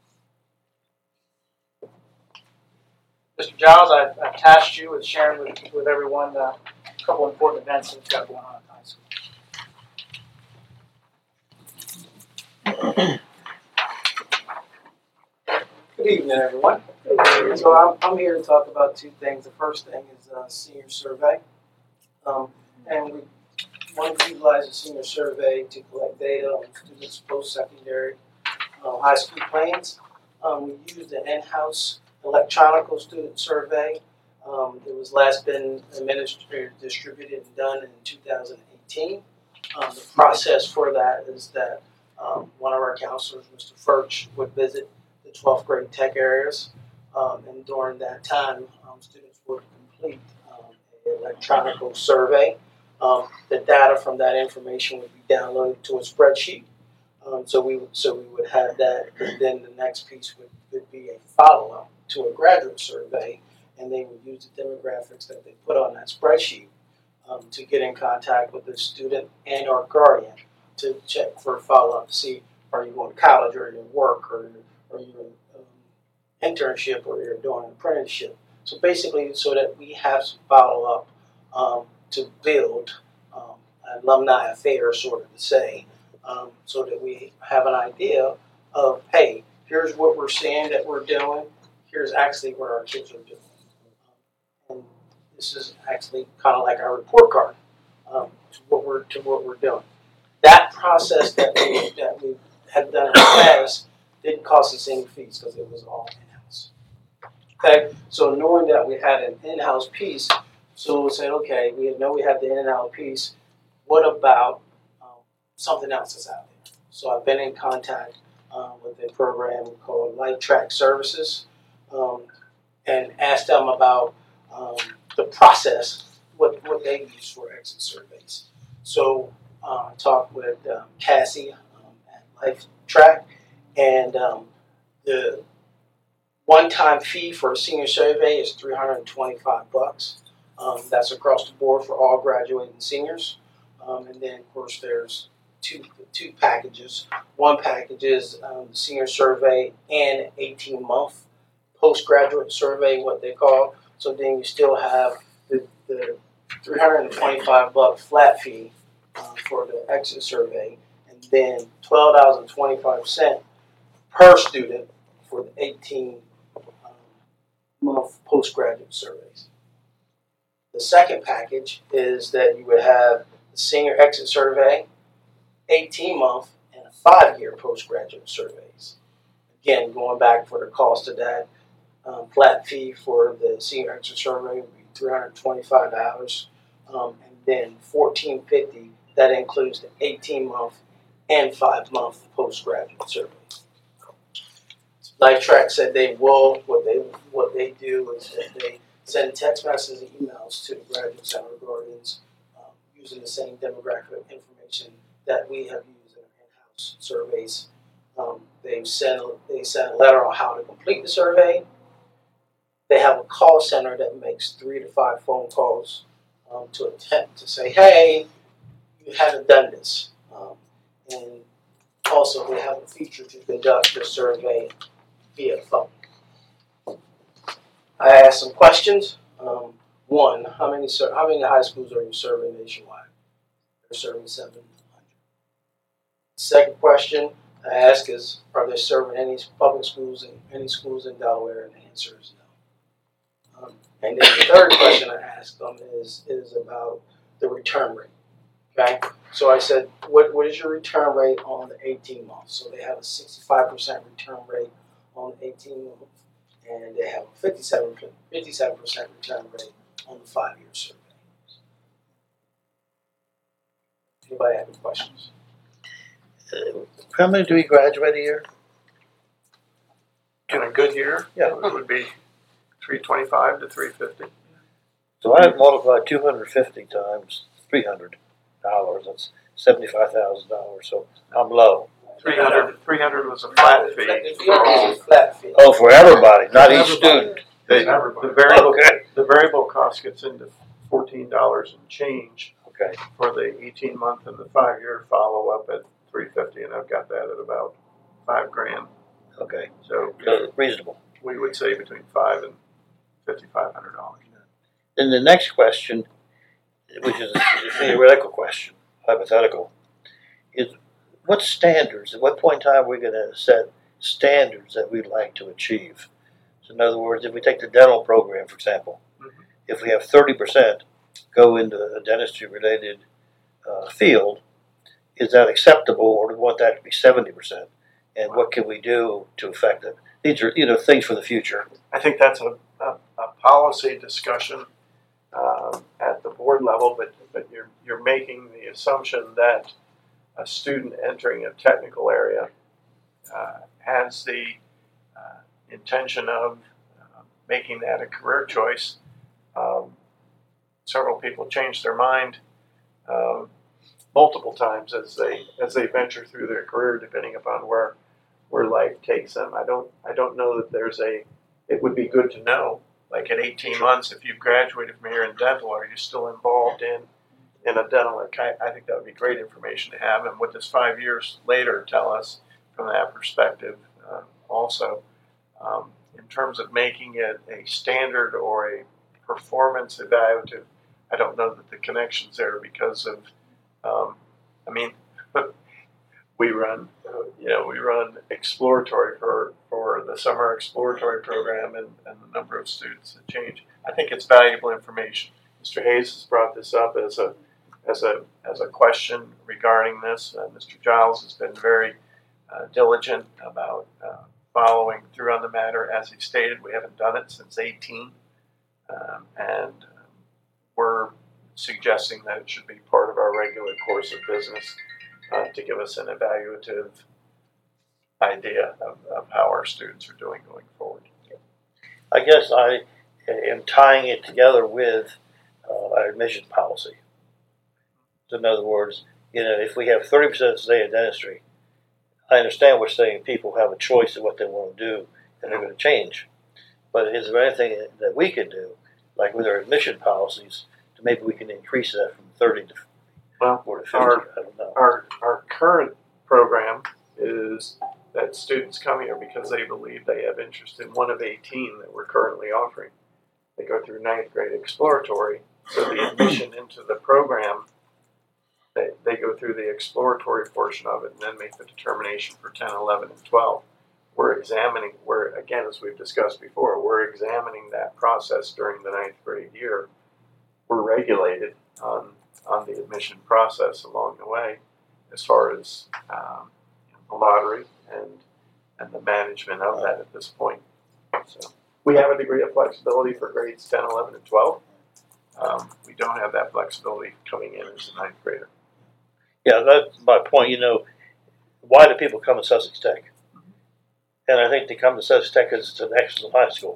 Mister Giles, I've, I've tasked you with sharing with, with everyone uh, a couple important events that we've got going on at the high school. Good evening, everyone. So I'm, I'm here to talk about two things. The first thing is uh, senior survey. Um, and we want to utilize the senior survey to collect data on students' post-secondary uh, high school plans. Um, we used an in-house electronic student survey. Um, it was last been administered, distributed, and done in two thousand eighteen. Um, the process for that is that um, one of our counselors, Mister Furch, would visit the twelfth grade tech areas, um, and during that time, um, students would complete um, an electronic survey. Um, the data from that information would be downloaded to a spreadsheet. Um, so we would, so we would have that, and then the next piece would, would be a follow-up to a graduate survey, and they would use the demographics that they put on that spreadsheet um, to get in contact with the student and or guardian to check for follow-up to see, are you going to college, or you work, or or you're in um, internship, or you're doing an apprenticeship. So basically, so that we have some follow-up um, to build um, an alumni affair, sort of to say, um, so that we have an idea of, hey, here's what we're seeing that we're doing, here's actually what our kids are doing. Um, and this is actually kind of like our report card um, to what we're to what we're doing. That process that we that we had done in the past didn't cost us any fees because it was all in-house. Okay, so knowing that we had an in-house piece, so we said, okay, we know we had the in-house piece. What about um, something else that's out there? So I've been in contact um, with a program called Life Track Services, um, and asked them about um, the process, what what they use for exit surveys. So uh, I talked with um, Cassie um, at Life Track. And um, the one-time fee for a senior survey is three hundred twenty-five bucks. Um, that's across the board for all graduating seniors. Um, and then, of course, there's two two packages. One package is um, the senior survey and eighteen-month postgraduate survey, what they call. So then you still have the, the three hundred twenty-five buck flat fee uh, for the exit survey, and then twelve dollars and twenty-five cents per student for the eighteen month postgraduate surveys. The second package is that you would have the senior exit survey, eighteen month, and a five year postgraduate surveys. Again, going back for the cost of that, um, flat fee for the senior exit survey would be three hundred twenty-five dollars, um, and then fourteen fifty. That includes the eighteen month and five month postgraduate surveys. Life Track said they will, what they what they do is that they send text messages and emails to the graduate center guardians um, using the same demographic information that we have used in our in-house surveys. Um, they send they send a letter on how to complete the survey. They have a call center that makes three to five phone calls um, to attempt to say, hey, you haven't done this. Um, and also we have a feature to conduct the survey via phone. I asked some questions. Um, one, how many ser- how many high schools are you serving nationwide? They're serving seven hundred. Second question I ask is, are they serving any public schools in any schools in Delaware? And the answer is no. Um, and then the third question I asked them is is about the return rate. Okay, so I said, what what is your return rate on the eighteen months? So they have a sixty-five percent return rate on the eighteen months, and they have a fifty-seven percent return rate on the five-year survey. Anybody have any questions? Uh, How many do we graduate a year? In a good year, Yeah. it would be three twenty-five to three fifty. So I multiply two hundred fifty times three hundred dollars. That's seventy-five thousand dollars. So I'm low. Three hundred, three hundred was a flat fee. The fee is a flat fee. Oh, for everybody, not each student. The, Everybody. the variable, Okay. the variable cost gets into fourteen dollars and change Okay. for the eighteen month and the five year follow up at three fifty, and I've got that at about five grand. Okay. So So reasonable. we would say between five and fifty-five hundred dollars. Then the next question, which is a theoretical question, hypothetical, is what standards, at what point in time are we going to set standards that we'd like to achieve? So in other words, if we take the dental program, for example, Mhm. if we have thirty percent go into a dentistry-related uh, field, is that acceptable, or do we want that to be seventy percent? And what can we do to affect it? These are, you know, things for the future. I think that's a, a, a policy discussion um, at the board level, but, but you're, you're making the assumption that a student entering a technical area uh, has the uh, intention of uh, making that a career choice. Um, several people change their mind um, multiple times as they as they venture through their career, depending upon where where life takes them. I don't I don't know that there's a. It would be good to know, like at eighteen months, if you've graduated from here in dental, are you still involved in in a dental? I, I think that would be great information to have. And what does five years later tell us from that perspective? Uh, also, um, in terms of making it a standard or a performance evaluative, I don't know that the connection's there because of. Um, I mean, we run, uh, you know, we run exploratory for, for the summer exploratory program and, and the number of students that change. I think it's valuable information. Mister Hayes has brought this up as a as a as a question regarding this. Uh, Mister Giles has been very uh, diligent about uh, following through on the matter. As he stated, we haven't done it since eighteen, um, and we're suggesting that it should be part of our regular course of business uh, to give us an evaluative idea of, of how our students are doing going forward. I guess I am tying it together with uh, our admission policy. So in other words, you know, if we have thirty percent stay in dentistry, I understand we're saying people have a choice of what they want to do and they're going to change. But is there anything that we can do, like with our admission policies, to maybe we can increase that from thirty to Well, or to fifty? our- I don't know. Our, our current program is that students come here because they believe they have interest in one of eighteen that we're currently offering. They go through ninth grade exploratory, so the admission into the program, they, they go through the exploratory portion of it and then make the determination for ten, eleven, and twelve. We're examining, we're, again, as we've discussed before, we're examining that process during the ninth grade year. We're regulated on, on the admission process along the way as far as um, the lottery and and the management of that at this point. So we have a degree of flexibility for grades ten, eleven, and twelve. Um, we don't have that flexibility coming in as a ninth grader. Yeah, that's my point. You know, why do people come to Sussex Tech? And I think they come to Sussex Tech because it's an excellent high school,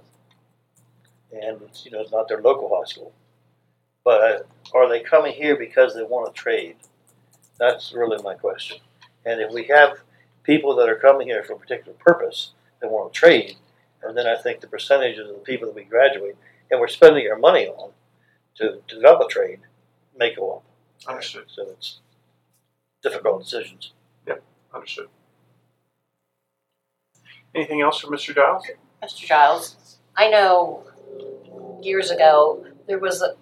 and it's, you know, it's not their local high school. But are they coming here because they want to trade? That's really my question. And if we have people that are coming here for a particular purpose, they want to trade, and then I think the percentage of the people that we graduate and we're spending our money on to, to develop a trade may go up. Understood. So it's difficult decisions. Understood. Anything else from Mister Giles? Mister Giles, I know years ago there was a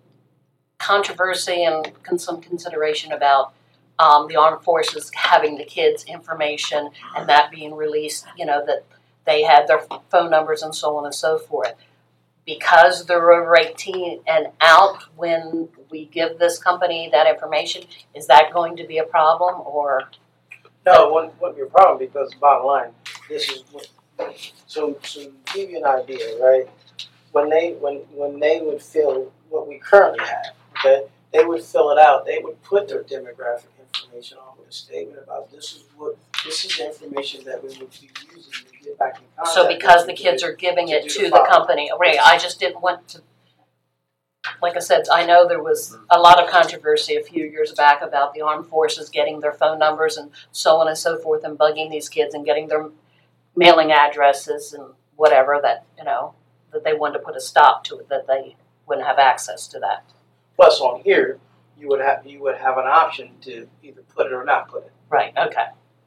controversy and con- some consideration about um, the armed forces having the kids' information and that being released, you know, that they had their phone numbers and so on and so forth. Because they're over eighteen and out when we give this company that information, is that going to be a problem or? No, it wouldn't, wouldn't be a problem because bottom line, this is what, so so to give you an idea, right? When they when when they would fill what we currently have, okay, they would fill it out. They would put their demographic information on with a statement about this is what this is the information that we would be using to get back in contact. So because the with kids you are giving to it do to the the follow-up. company, right, I just didn't want to, like I said, I know there was a lot of controversy a few years back about the armed forces getting their phone numbers and so on and so forth and bugging these kids and getting their mailing addresses and whatever that, you know, that they wanted to put a stop to it, that they wouldn't have access to that. Plus on here, you would have you would have an option to either put it or not put it. Right, okay.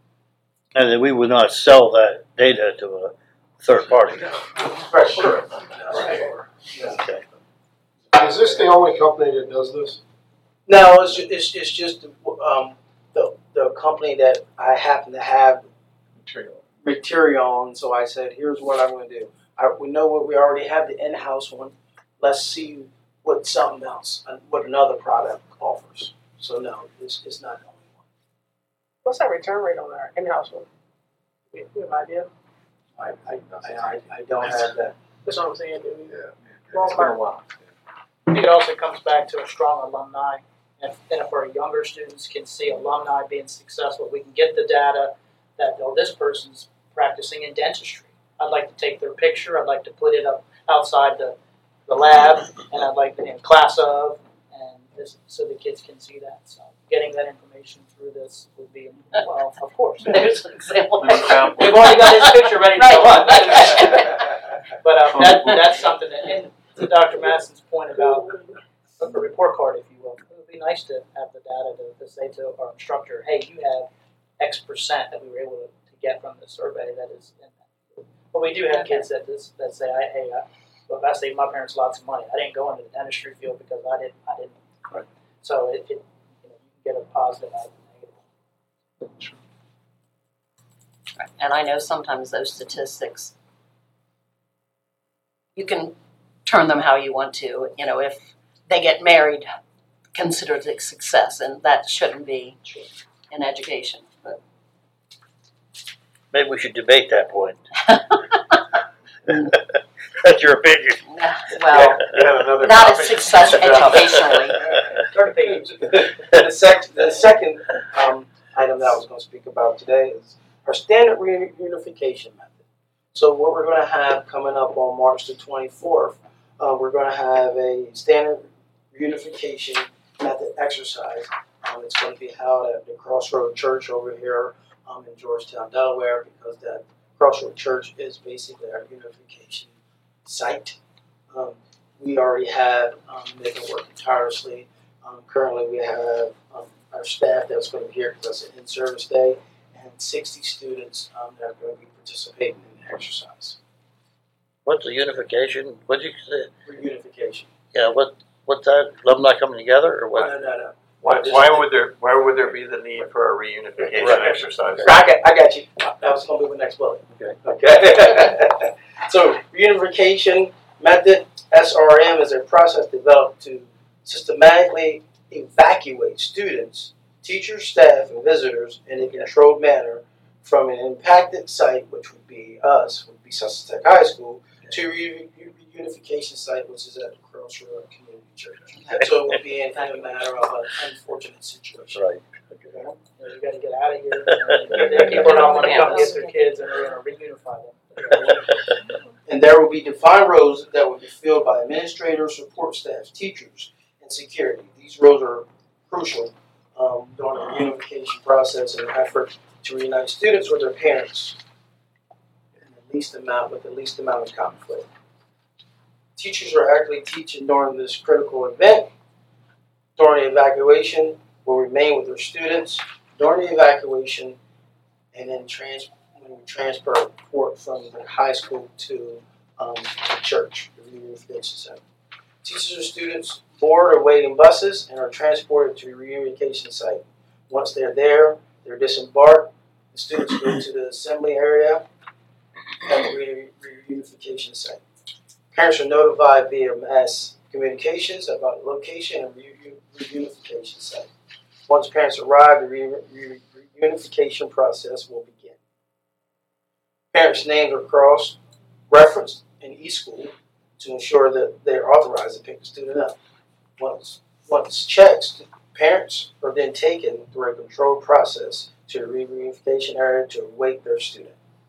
And then we would not sell that data to a third party. Right, sure. Okay. Is this the only company that does this? No, it's just, it's, it's just um, the the company that I happen to have Material. material on. So I said, here's what I'm going to do. I, we know what we already have the in-house one. Let's see what something else, uh, what another product offers. So no, it's it's not the only one. What's that return rate on our in-house one? We we have an idea. I I, I, I don't have that. That's what I'm saying. Do we? Yeah. Well, It's been a while. I think it also comes back to a strong alumni. And if, and if our younger students can see alumni being successful, we can get the data that, oh, this person's practicing in dentistry. I'd like to take their picture. I'd like to put it up outside the, the lab, and I'd like to in class of, and this, so the kids can see that. So getting that information through this would be, well, of course. There's an example. We've already got his picture ready to go on. But um, that, that's something that, and to Doctor Madison's point about a report card, if you will, it would be nice to have the data to, to say to our instructor, hey, you have X percent that we were able to, to get from the survey that is in that. But we do have kids that this, that say, I, hey, I, well, if I saved my parents lots of money, I didn't go into the dentistry field because I didn't, I didn't. Right. So it, it, you know, you can get a positive out of a negative. And I know sometimes those statistics, you can turn them how you want to. You know, if they get married, consider it a success, and that shouldn't be in education. But Maybe we should debate that point. That's your opinion. well, Yeah, another not a topic. success educationally. Third page. the, sec- the second um, item that I was going to speak about today is our standard reunification method. So what we're going to have coming up on March the twenty-fourth, uh, we're going to have a standard reunification method exercise. Um, it's going to be held at the Crossroad Church over here um, in Georgetown, Delaware, because that Crossroad Church is basically our unification site. Um, we already have, um, they've been working tirelessly. Um, currently, we have um, our staff that's going to be here because it's an in-service day, and sixty students um, that are going to be participating in the exercise. What's the unification? What did you say? Reunification. Yeah, what, what's that? Alumni coming together or what? No, no, no. Why, why would there why would there be the need for a reunification Right. exercise? I got, I got you. That was going to be the next bullet. Okay. Okay. So, reunification method, S R M, is a process developed to systematically evacuate students, teachers, staff, and visitors in a controlled manner from an impacted site, which would be us, would be Sussex Tech High School, to re- re- reunification site, which is at the Crossroad Community Church. So it would be in, in a matter of an unfortunate situation. Right. You know, you got to get out of here. You know, people don't want to come get their kids, and we're going to reunify them. And there will be defined roles that will be filled by administrators, support staff, teachers, and security. These roles are crucial um, during the reunification process and effort to reunite students with their parents in the least amount with the least amount of conflict. Teachers are actively teaching during this critical event. During the evacuation, will remain with their students during the evacuation, and then trans when you transport from the high school to um, the church, the reunification center. Teachers or students board or wait in buses and are transported to the reunification site. Once they're there, they're disembarked. The students go to the assembly area at the reunification site. Parents are notified via mass communications about the location and reunification site. Once parents arrive, the re- reunification process will begin. Parents' names are cross-referenced in eSchool to ensure that they are authorized to pick the student up. Once, once checked, parents are then taken through a controlled process to the reunification area to await their student.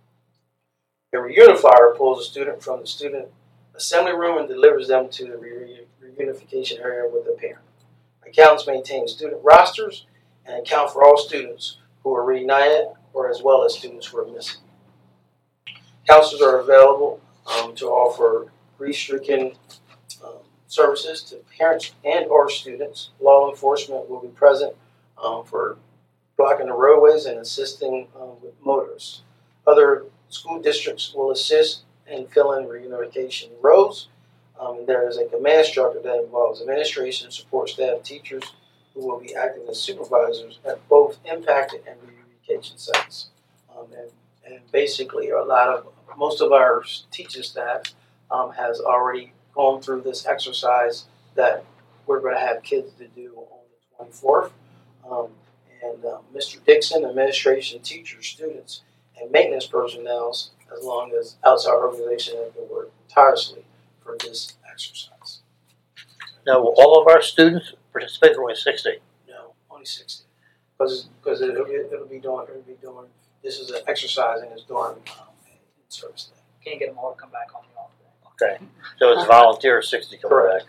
A reunifier pulls a student from the student assembly room and delivers them to the re- reunification area with a parent. Accountants maintain student rosters and account for all students who are reunited or as well as students who are missing. Counselors are available um, to offer grief-stricken um, services to parents and or students. Law enforcement will be present um, for blocking the roadways and assisting um, with motorists. Other school districts will assist in filling reunification roles. Um, there is a command structure that involves administration, support staff, teachers who will be acting as supervisors at both impacted and reunification sites. Um, and, and basically, a lot of most of our teaching staff um, has already gone through this exercise that we're going to have kids to do on the twenty-fourth. Um, and um, Mister Dixon, administration, teachers, students, and maintenance personnel, as long as outside organizations have been working tirelessly for this exercise. Now, will all of our students participate, or only sixty? No, only sixty, because because it'll be it'll be doing it'll be doing this is an exercise and it's during um, in service day. Can't get them all to come back on the off day. Okay, so it's volunteer sixty coming Correct. back.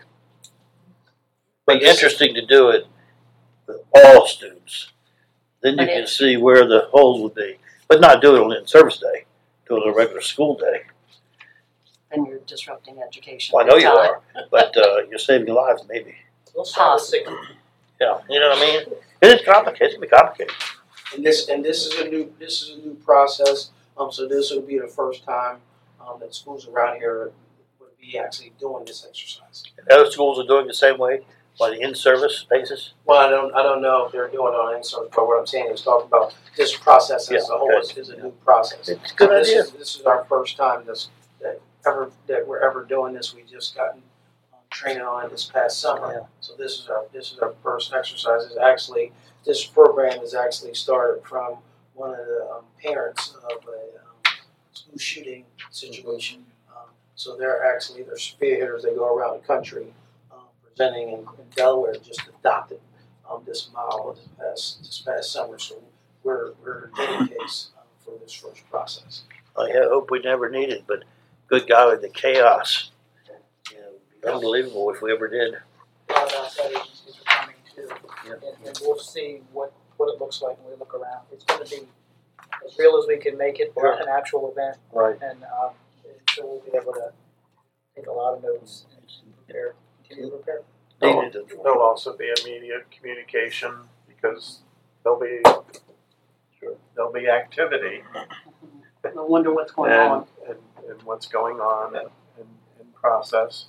But interesting to do it with all students. Then you But can it- see where the holes would be, but not do it on in service day. Do it on a regular school day. And you're disrupting education. Well, I know big you time. are, but uh, you're saving lives, maybe. We'll start with Possibly. six. Yeah, you know what I mean. It is complicated. It's gonna be complicated. And this and this is a new this is a new process. Um, so this will be the first time um, that schools around here would be actually doing this exercise. And other schools are doing the same way on the in-service basis. Well, I don't I don't know if they're doing it on in-service, but what I'm saying is talking about this process as Yeah, a whole okay. is, is a new process. It's a good this idea. Is, this is our first time this that ever that we're ever doing this. We just gotten um, training on it this past summer. Yeah. So this is our this is our first exercise. Is actually this program is actually started from one of the um, parents of a um, school shooting situation. Um, so they're actually they're spearheaders. They go around the country um, presenting, and in Delaware just adopted um, this model this past this past summer. So we're we're getting case um, for this first process. I hope we never need it, but good golly, the chaos. You know, it'd be unbelievable if we ever did. A lot of outside agencies are coming too. Yeah. And, and we'll see what, what it looks like when we look around. It's going to be as real as we can make it for an actual event. Right. And um, so we'll be able to take a lot of notes and prepare, continue to prepare. Needed to- There'll also be immediate communication because there'll be there'll be activity I wonder what's going and, on. and, and what's going on and in process.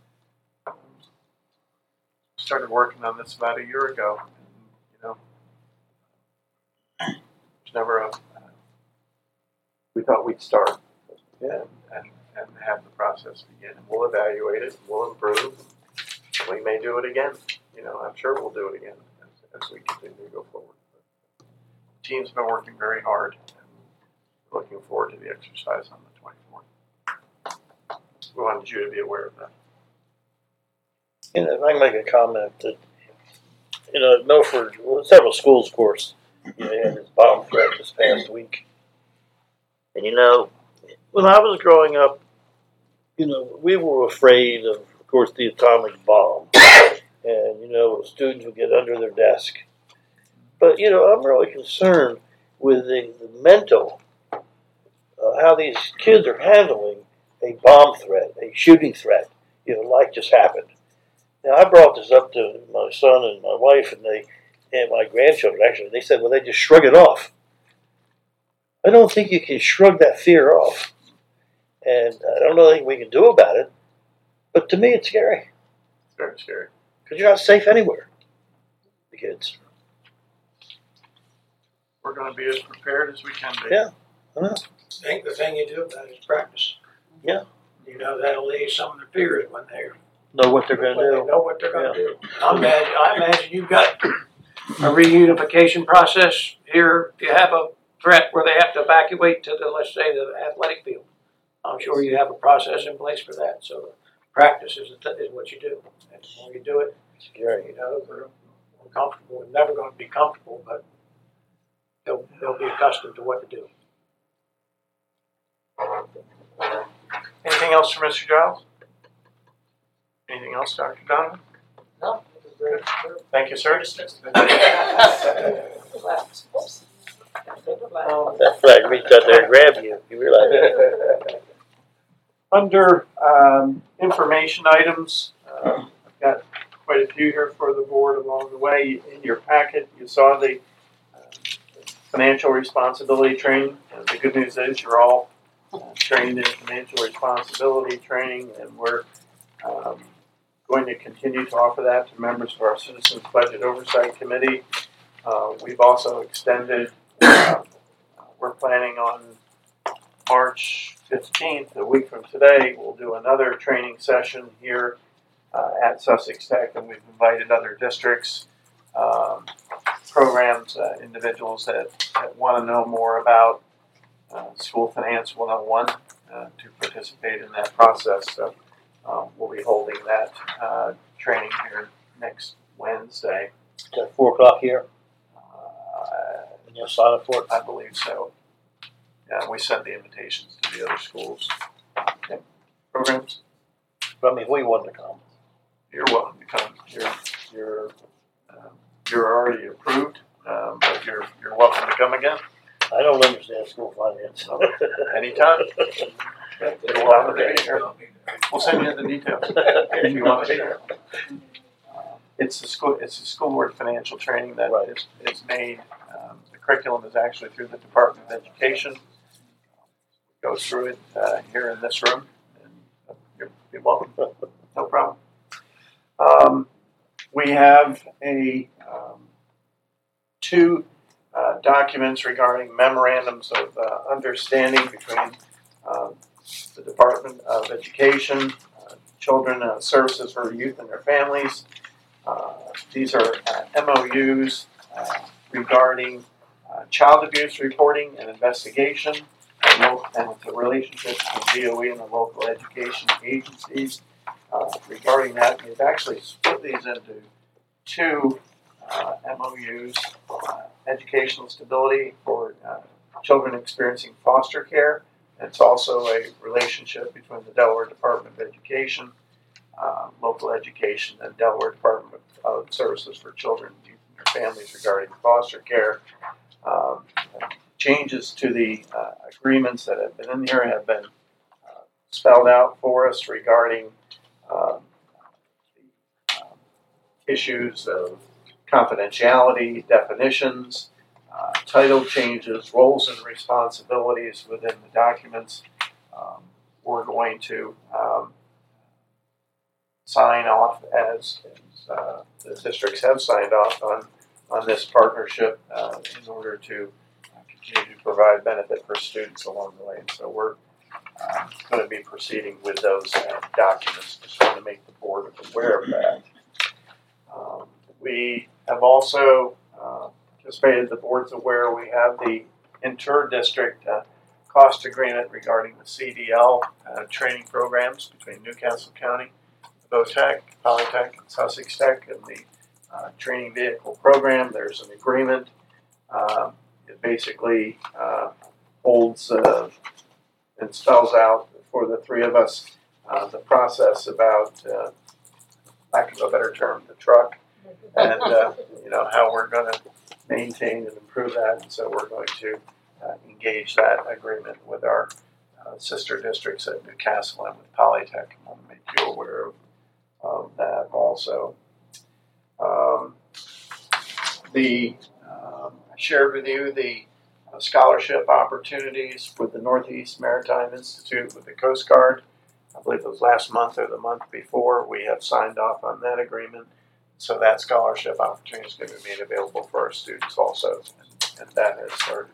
Started working on this about a year ago. And, you know, it's never a. We thought we'd start and, and and have the process begin. And we'll evaluate it. We'll improve. We may do it again. You know, I'm sure we'll do it again as, as we continue to go forward. But the team's been working very hard. And looking forward to the exercise on the twenty-fourth. We wanted you to be aware of that. You know, if I can make a comment that, you know, at Milford, well, several schools, of course, you know, they had this bomb threat this past week. And, you know, when I was growing up, you know, we were afraid of, of course, the atomic bomb. And, you know, students would get under their desk. But, you know, I'm really concerned with the, the mental, uh, how these kids are handling a bomb threat, a shooting threat, you know, like just happened. Now, I brought this up to my son and my wife and they and my grandchildren, actually. They said, well, they just shrug it off. I don't think you can shrug that fear off. And I don't know anything we can do about it, but to me it's scary. It's very scary. Because you're not safe anywhere, the kids. We're going to be as prepared as we can be. Yeah. I think the thing you do about it is practice. Yeah. You know, that'll leave some of the fears when they Know what they're going when to they do. know what they're going to do. I imagine, I imagine you've got a reunification process here. If you have a threat where they have to evacuate to the, let's say, the athletic field, I'm sure you have a process in place for that. So practice is, is what you do. And the more you do it, Scary. you know, they're uncomfortable. They're never going to be comfortable, but they'll, they'll be accustomed to what to do. Anything else for Mister Giles? Anything else, Doctor Donovan? No, it was very, very, Thank you, sir. very dismissed. Um, That flag reached out there and grabbed you. You realize that? Under um, information items, um, I've got quite a few here for the board along the way. In your packet, you saw the uh, financial responsibility training. Uh, the good news is you're all uh, trained in financial responsibility training, and we're um, going to continue to offer that to members of our Citizens Budget Oversight Committee. Uh, we've also extended, uh, we're planning on March fifteenth, a week from today, we'll do another training session here uh, at Sussex Tech, and we've invited other districts, um, programs, uh, individuals that, that want to know more about uh, School Finance one oh one uh, to participate in that process. So um, we'll be holding that uh, training here next Wednesday. It's at four o'clock here. Uh, And you'll sign up for it. I believe so. Yeah, we send the invitations to the other schools. Okay. Programs, But I mean, we want to come. you're welcome to come. You're you're um, you're already approved, um, but you're you're welcome to come again I don't understand school finance. anytime. You're welcome to be here. We'll send you the details if you want to be here. Um, It's the school. It's the school board financial training that Right. is is made. Um, the curriculum is actually through the Department of Education. Go through it uh, here in this room, and uh, you're, you're welcome. No problem. Um, we have a um, two uh, documents regarding memorandums of uh, understanding between um, the Department of Education, uh, Children uh, Services for Youth and Their Families. Uh, these are uh, M O Us uh, regarding uh, child abuse reporting and investigation, and, lo- and the relationship between D O E and the local education agencies. Uh, regarding that, we've actually split these into two uh, M O Us, uh, educational stability for uh, children experiencing foster care. It's also a relationship between the Delaware Department of Education, uh, local education, and Delaware Department of Services for Children, Youth, and Their Families regarding foster care. Um, changes to the uh, agreements that have been in here have been uh, spelled out for us regarding um, the, um, issues of confidentiality, definitions, uh, title changes, roles and responsibilities within the documents. Um, we're going to um, sign off as, as uh, the districts have signed off on, on this partnership uh, in order to uh, continue to provide benefit for students along the way. And so we're uh, going to be proceeding with those uh, documents. Just want to make the board aware of that. Um, we have also uh, participated, the board's aware, we have the inter-district uh, cost agreement regarding the C D L uh, training programs between Newcastle County, VOTech, Polytech, and Sussex Tech, and the uh, training vehicle program. There's an agreement. Um, it basically uh, holds uh, and spells out for the three of us uh, the process about, uh, lack of a better term, the truck, and uh, you know how we're going to maintain and improve that. And so we're going to uh, engage that agreement with our uh, sister districts at Newcastle and with Polytech. I want to make you aware of, of that also. Um, the um, I shared with you the uh, scholarship opportunities with the Northeast Maritime Institute with the Coast Guard. I believe it was last month or the month before. We have signed off on that agreement. So that scholarship opportunity is going to be made available for our students also, and, and that has started.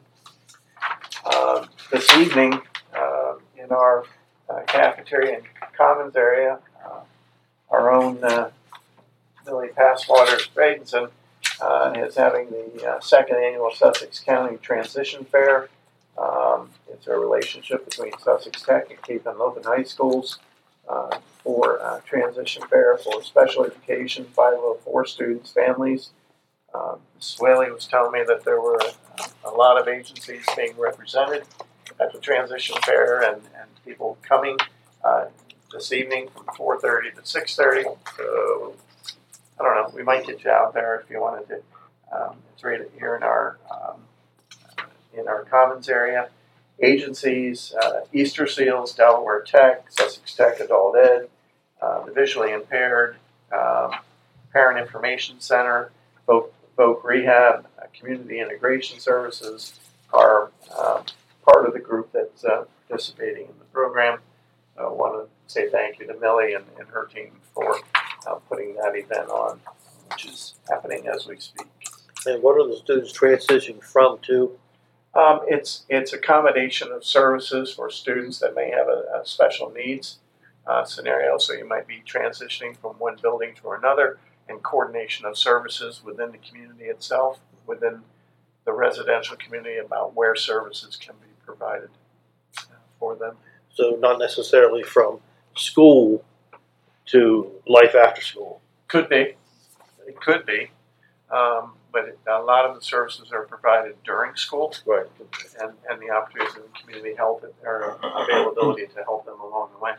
Um, this evening, uh, in our uh, cafeteria and commons area, uh, our own uh, Billy Passwater Bradenson uh, is having the uh, second annual Sussex County Transition Fair. Um, it's a relationship between Sussex Tech and Cape Henlopen High Schools uh, for uh, transition fair for special education, five oh four students, families. Um, Miz Whaley was telling me that there were uh, a lot of agencies being represented at the transition fair, and, and people coming uh, this evening from four thirty to six thirty. So I don't know, we might get you out there if you wanted to. Um, it's right here in our um, in our commons area. Agencies, uh, Easter Seals, Delaware Tech, Sussex Tech Adult Ed, uh, the Visually Impaired, um, Parent Information Center, Voc, Voc Rehab, uh, Community Integration Services are uh, part of the group that's uh, participating in the program. I uh, want to say thank you to Millie and, and her team for uh, putting that event on, which is happening as we speak. And what are the students transitioning from to? Um, it's it's a combination of services for students that may have a, a special needs uh, scenario. So you might be transitioning from one building to another, and coordination of services within the community itself, within the residential community, about where services can be provided uh, for them. So not necessarily from school to life after school. Could be, it could be. Um, But it, a lot of the services are provided during school, Right. and, and the opportunities in community health or availability to help them along the way.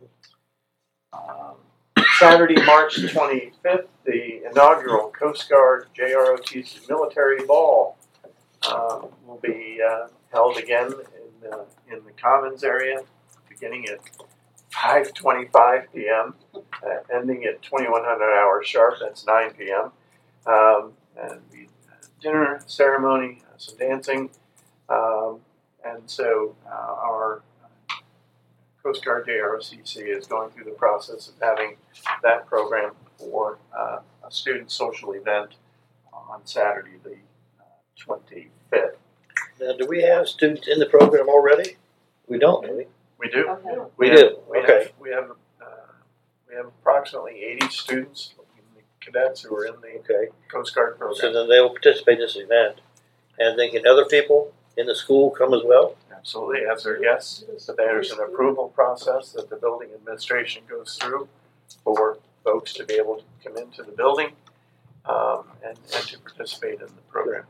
Um, Saturday, March twenty-fifth, the inaugural Coast Guard J R O T C Military Ball um, will be uh, held again in, uh, in the Commons area, beginning at five twenty-five p m, uh, ending at twenty-one hundred hours sharp, that's nine p m Um, and the dinner ceremony, uh, some dancing, um, and so uh, our Coast Guard J R O T C is going through the process of having that program for uh, a student social event on Saturday the uh, twenty-fifth. Now, do we have students in the program already? We don't, do we? We do. Okay. We have, do, We okay. have, we have, uh, we have approximately eighty students, cadets who are in the Okay. Coast Guard program. So then they will participate in this event. And then can other people in the school come as well? Absolutely, as there, yes. So there's an approval process that the building administration goes through for folks to be able to come into the building um, and, and to participate in the program.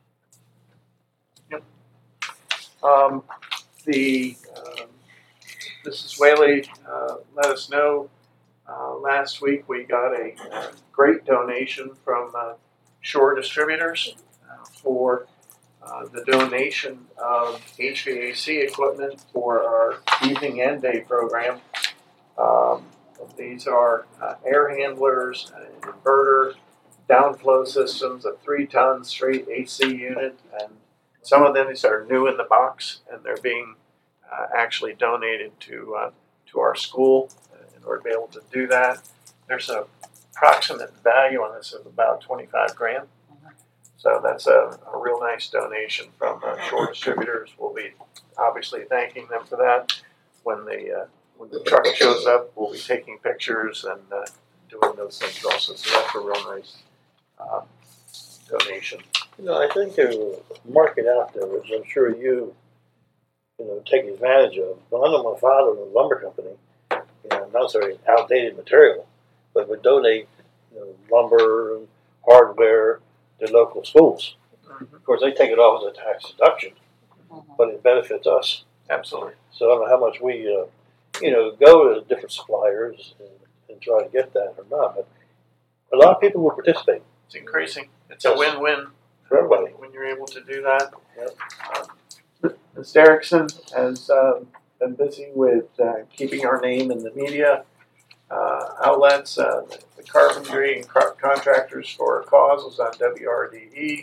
Yep. Um, the um, Missus Whaley uh, let us know uh, last week we got a, a great donation from uh, Shore Distributors uh, for Uh, the donation of H V A C equipment for our evening and day program. Um, these are uh, air handlers, an inverter, downflow systems, a three-ton straight A C unit, and some of them these are new in the box, and they're being uh, actually donated to uh, to our school in order to be able to do that. There's an approximate value on this of about twenty-five grand. So that's a, a real nice donation from uh, Shore Distributors. We'll be obviously thanking them for that. When the uh, when the truck shows up, we'll be taking pictures and uh, doing those things also. So that's a real nice uh, donation. You know, I think there's a market out there, which I'm sure you, you know, take advantage of. But I know my father in a lumber company, you know, not necessarily outdated material, but would donate, you know, lumber and hardware to local schools. Mm-hmm. Of course, they take it off as a tax deduction, mm-hmm. but it benefits us. Absolutely. So I don't know how much we, uh, you know, go to different suppliers and, and try to get that or not, but a lot of people will participate. It's increasing. It's a win-win for everybody when you're able to do that. Yep. Um, Miz Derrickson has uh, been busy with uh, keeping our name in the media uh, outlets. Uh, the carpentry and co- contractors for a cause was on W R D E.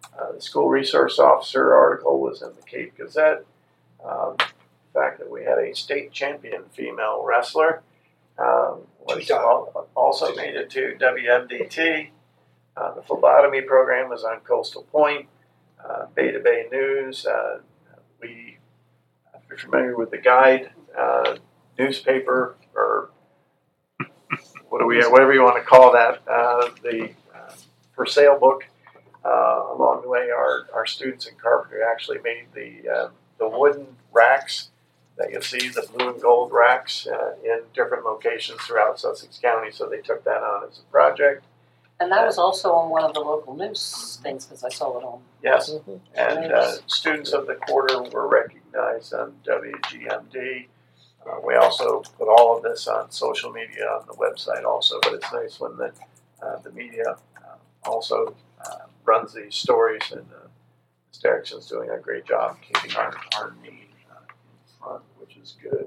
Uh, the school resource officer article was in the Cape Gazette. Um, the fact that we had a state champion female wrestler um, was al- also made it to W M D T. Uh, the phlebotomy program was on Coastal Point. Uh, Beta Bay News. Uh, we, if you're familiar with the Guide uh, newspaper, or what do we, whatever you want to call that, uh, the uh, for sale book. Uh, along the way, our, our students in carpentry actually made the uh, the wooden racks that you see, the blue and gold racks uh, in different locations throughout Sussex County. So they took that on as a project. And that was also on one of the local news things, because I saw it on. Yes, and uh, students of the quarter were recognized on W G M D. Uh, we also put all of this on social media, on the website also, but it's nice when the, uh, the media uh, also uh, runs these stories, and uh, Miz Derrickson's doing a great job keeping our, our name uh, in front, which is good.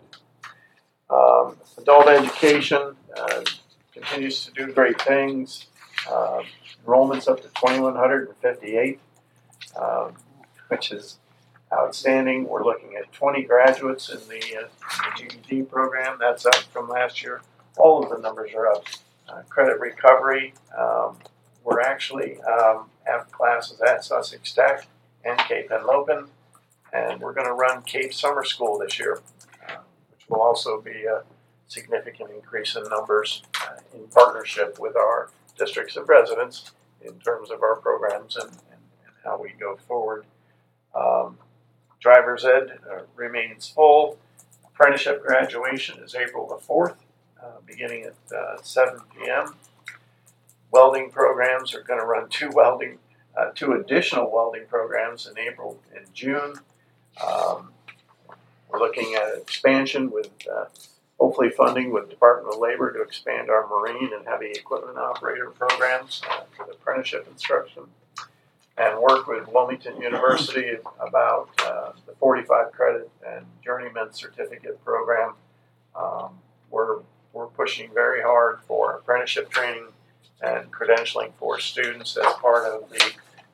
Um, adult education uh, continues to do great things. Uh, enrollment's up to twenty-one fifty-eight, um, which is outstanding. We're looking at twenty graduates in the, uh, the G E D program. That's up from last year. All of the numbers are up. Uh, credit recovery, um, we're actually um, have classes at Sussex Tech and Cape Henlopen, and we're going to run Cape Summer School this year, uh, which will also be a significant increase in numbers uh, in partnership with our districts of residence in terms of our programs and, and, and how we go forward. Um, driver's ed uh, remains full. Apprenticeship graduation is April the fourth, uh, beginning at uh, seven p.m. Welding programs are going to run two welding, uh, two additional welding programs in April and June. Um, we're looking at expansion with uh, hopefully funding with Department of Labor to expand our marine and heavy equipment operator programs uh, for the apprenticeship instruction, and work with Wilmington University about uh, the forty-five credit and journeyman certificate program. Um, we're, we're pushing very hard for apprenticeship training and credentialing for students as part of the, you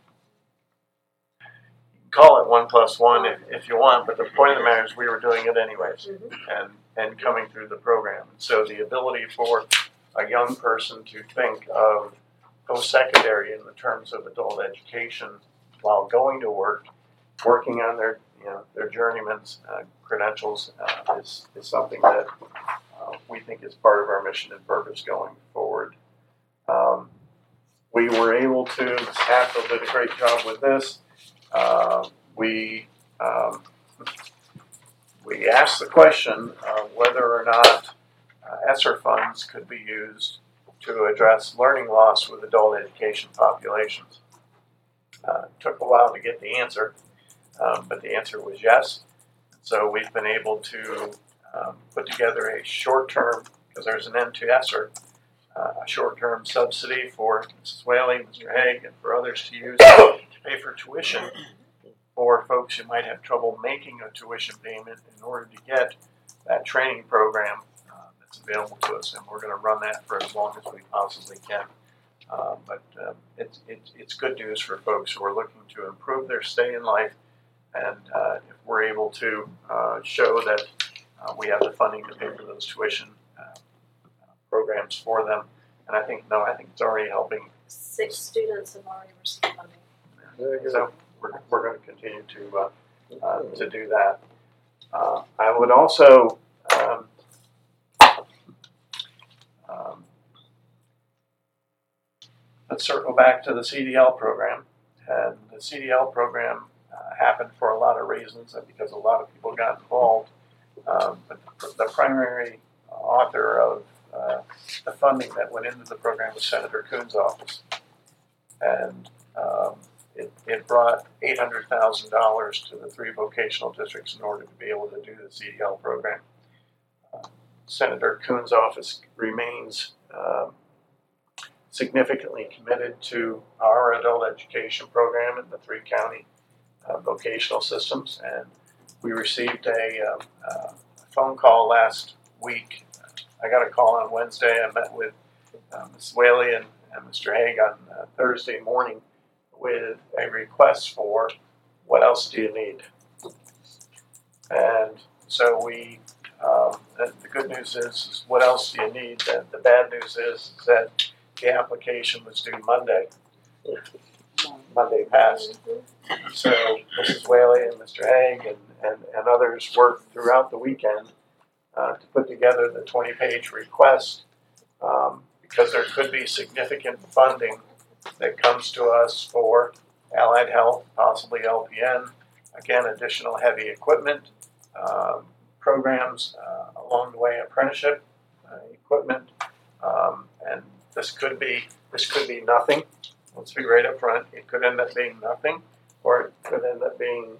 can call it one plus one if, if you want, but the point of the matter is we were doing it anyways. Mm-hmm. and and coming through the program. So the ability for a young person to think of post-secondary in the terms of adult education while going to work, working on their, you know, their journeyman's uh, credentials uh, is, is something that uh, we think is part of our mission and purpose going forward. Um, we were able to, Hatfield did a great job with this. Uh, we um, We asked the question of whether or not uh, ESSER funds could be used to address learning loss with adult education populations. Uh, it took a while to get the answer, um, but the answer was yes. So we've been able to um, put together a short-term, because there's an end to ESSER, uh, a short-term subsidy for Missus Whaley, Mister Haig, and for others to use to pay for tuition for folks who might have trouble making a tuition payment in order to get that training program uh, that's available to us, and we're going to run that for as long as we possibly can. Uh, but um, it's, it's, it's good news for folks who are looking to improve their stay in life, and uh, if we're able to uh, show that uh, we have the funding to pay for those tuition uh, programs for them, and I think, no, I think it's already helping. Six students have already received funding. So we're, we're going to continue to uh, uh, to do that. Uh, I would also um, um, let's circle back to the C D L program. And the C D L program uh, happened for a lot of reasons, and because a lot of people got involved. Um, but the primary author of uh, the funding that went into the program was Senator Coons' office, and um, It, it brought eight hundred thousand dollars to the three vocational districts in order to be able to do the C D L program. Uh, Senator Coons' office remains uh, significantly committed to our adult education program in the three county uh, vocational systems, and we received a, uh, uh, phone call last week. I got a call on Wednesday. I met with uh, Miz Whaley and, and Mister Haig on uh, Thursday morning. with a request for, what else do you need? And so we, um, the, the good news is, is, what else do you need? And the bad news is, is that the application was due Monday. Monday passed. So Missus Whaley and Mister Haig and, and, and others worked throughout the weekend uh, to put together the twenty-page request um, because there could be significant funding that comes to us for allied health, possibly L P N, again, additional heavy equipment, um, programs uh, along the way, apprenticeship uh, equipment, um, and this could be this could be nothing. Let's be right up front. It could end up being nothing, or it could end up being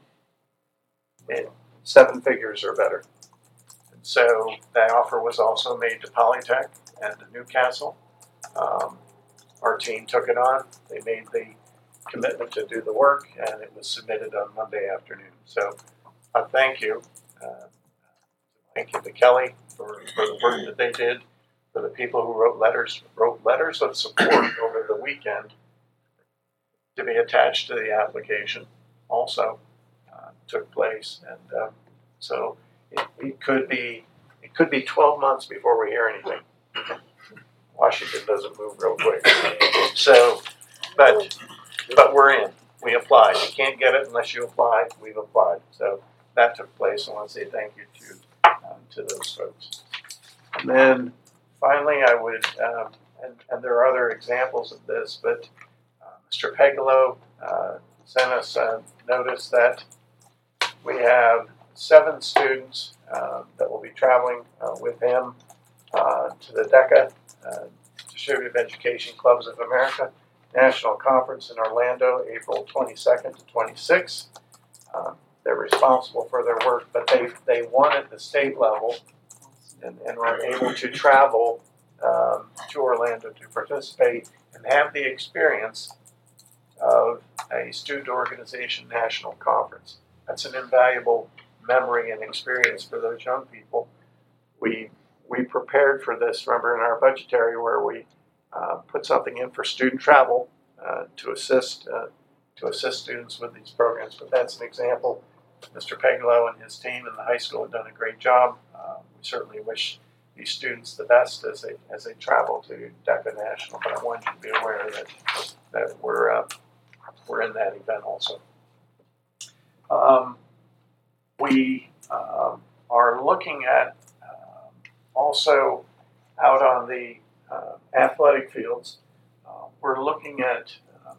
in seven figures or better. And so that offer was also made to Polytech and to Newcastle. Um, our team took it on. They made the commitment to do the work, and it was submitted on Monday afternoon. So a thank you. Uh, thank you to Kelly for, for the work that they did, for the people who wrote letters, wrote letters of support over the weekend to be attached to the application also uh, took place. And um, so it, it could be it could be twelve months before we hear anything. Washington doesn't move real quick. So, but but we're in. We applied. You can't get it unless you apply. We've applied. So that took place. I want to say thank you to um, to those folks. And then finally, I would, um, and, and there are other examples of this, but uh, Mister Pegalo uh, sent us a notice that we have seven students uh, that will be traveling uh, with him uh, to the DECA, uh, Distributive Education Clubs of America National Conference in Orlando, April twenty-second to twenty-sixth. Um, they're responsible for their work, but they they won at the state level and, and were able to travel um, to Orlando to participate and have the experience of a student organization national conference. That's an invaluable memory and experience for those young people. We we prepared for this, remember, in our budgetary where we uh, put something in for student travel uh, to assist uh, to assist students with these programs. But that's an example. Mister Pegalo and his team in the high school have done a great job. Uh, we certainly wish these students the best as they as they travel to DECA National. But I want you to be aware that that we're uh, we're in that event also. Um, we um, are looking at um, also out on the uh, athletic fields. Uh, we're looking at, um,